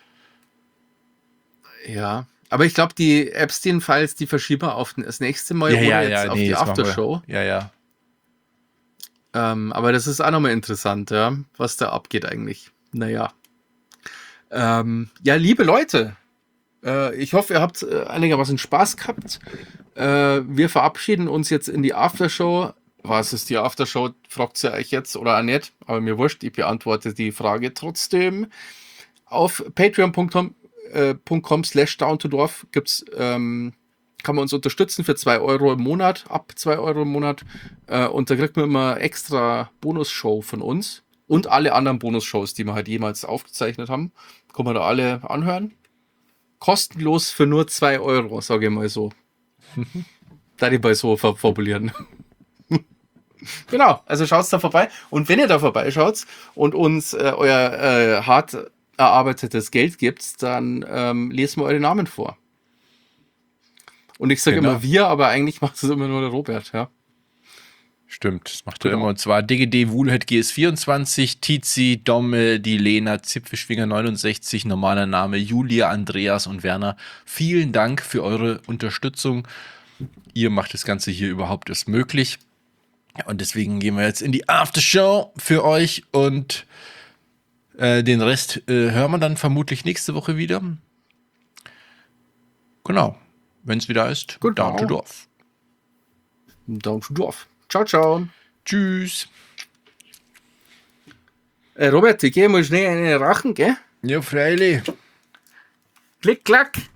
Ja. Aber ich glaube, die Epstein-Files, die verschieben wir auf das nächste Mal oder jetzt auf die das machen wir. Aftershow. Ja, ja. Ähm, aber das ist auch nochmal interessant, ja, was da abgeht eigentlich. Naja. Ähm, ja, liebe Leute, äh, ich hoffe, ihr habt äh, einigermaßen Spaß gehabt. Äh, wir verabschieden uns jetzt in die Aftershow. Was ist die Aftershow? Fragt ihr euch jetzt oder auch nicht, aber mir wurscht, ich beantworte die Frage trotzdem. Auf patreon punkt com äh, .com slash down to dorf gibt's ähm, kann man uns unterstützen für zwei Euro im Monat, ab zwei Euro im Monat. Äh, und da kriegt man immer extra Bonusshow von uns und alle anderen Bonusshows, die wir halt jemals aufgezeichnet haben. Kann man da alle anhören. Kostenlos für nur zwei Euro, sage ich mal so. Da die bei so ver- formulieren. Genau, also schaut's da vorbei. Und wenn ihr da vorbeischaut und uns äh, euer äh, hart erarbeitetes Geld gibt, dann ähm, lesen wir eure Namen vor. Und ich sage Genau. immer wir, aber eigentlich macht es immer nur der Robert, ja. Stimmt, das macht er Genau. immer. Und zwar D G D, Woolhead, G S vierundzwanzig, Tizi, Domme, die Lena, Zipfelschwinger neunundsechzig, normaler Name, Julia, Andreas und Werner. Vielen Dank für eure Unterstützung. Ihr macht das Ganze hier überhaupt erst möglich. Und deswegen gehen wir jetzt in die Aftershow für euch und äh, den Rest äh, hören wir dann vermutlich nächste Woche wieder. Genau. Wenn es wieder ist, Genau. Down to Dorf. Down to Dorf. Ciao, ciao. Tschüss. Äh, Robert, ich gehe mal schnell eine Rachen, gell? Ja, freilich. Klick, klack.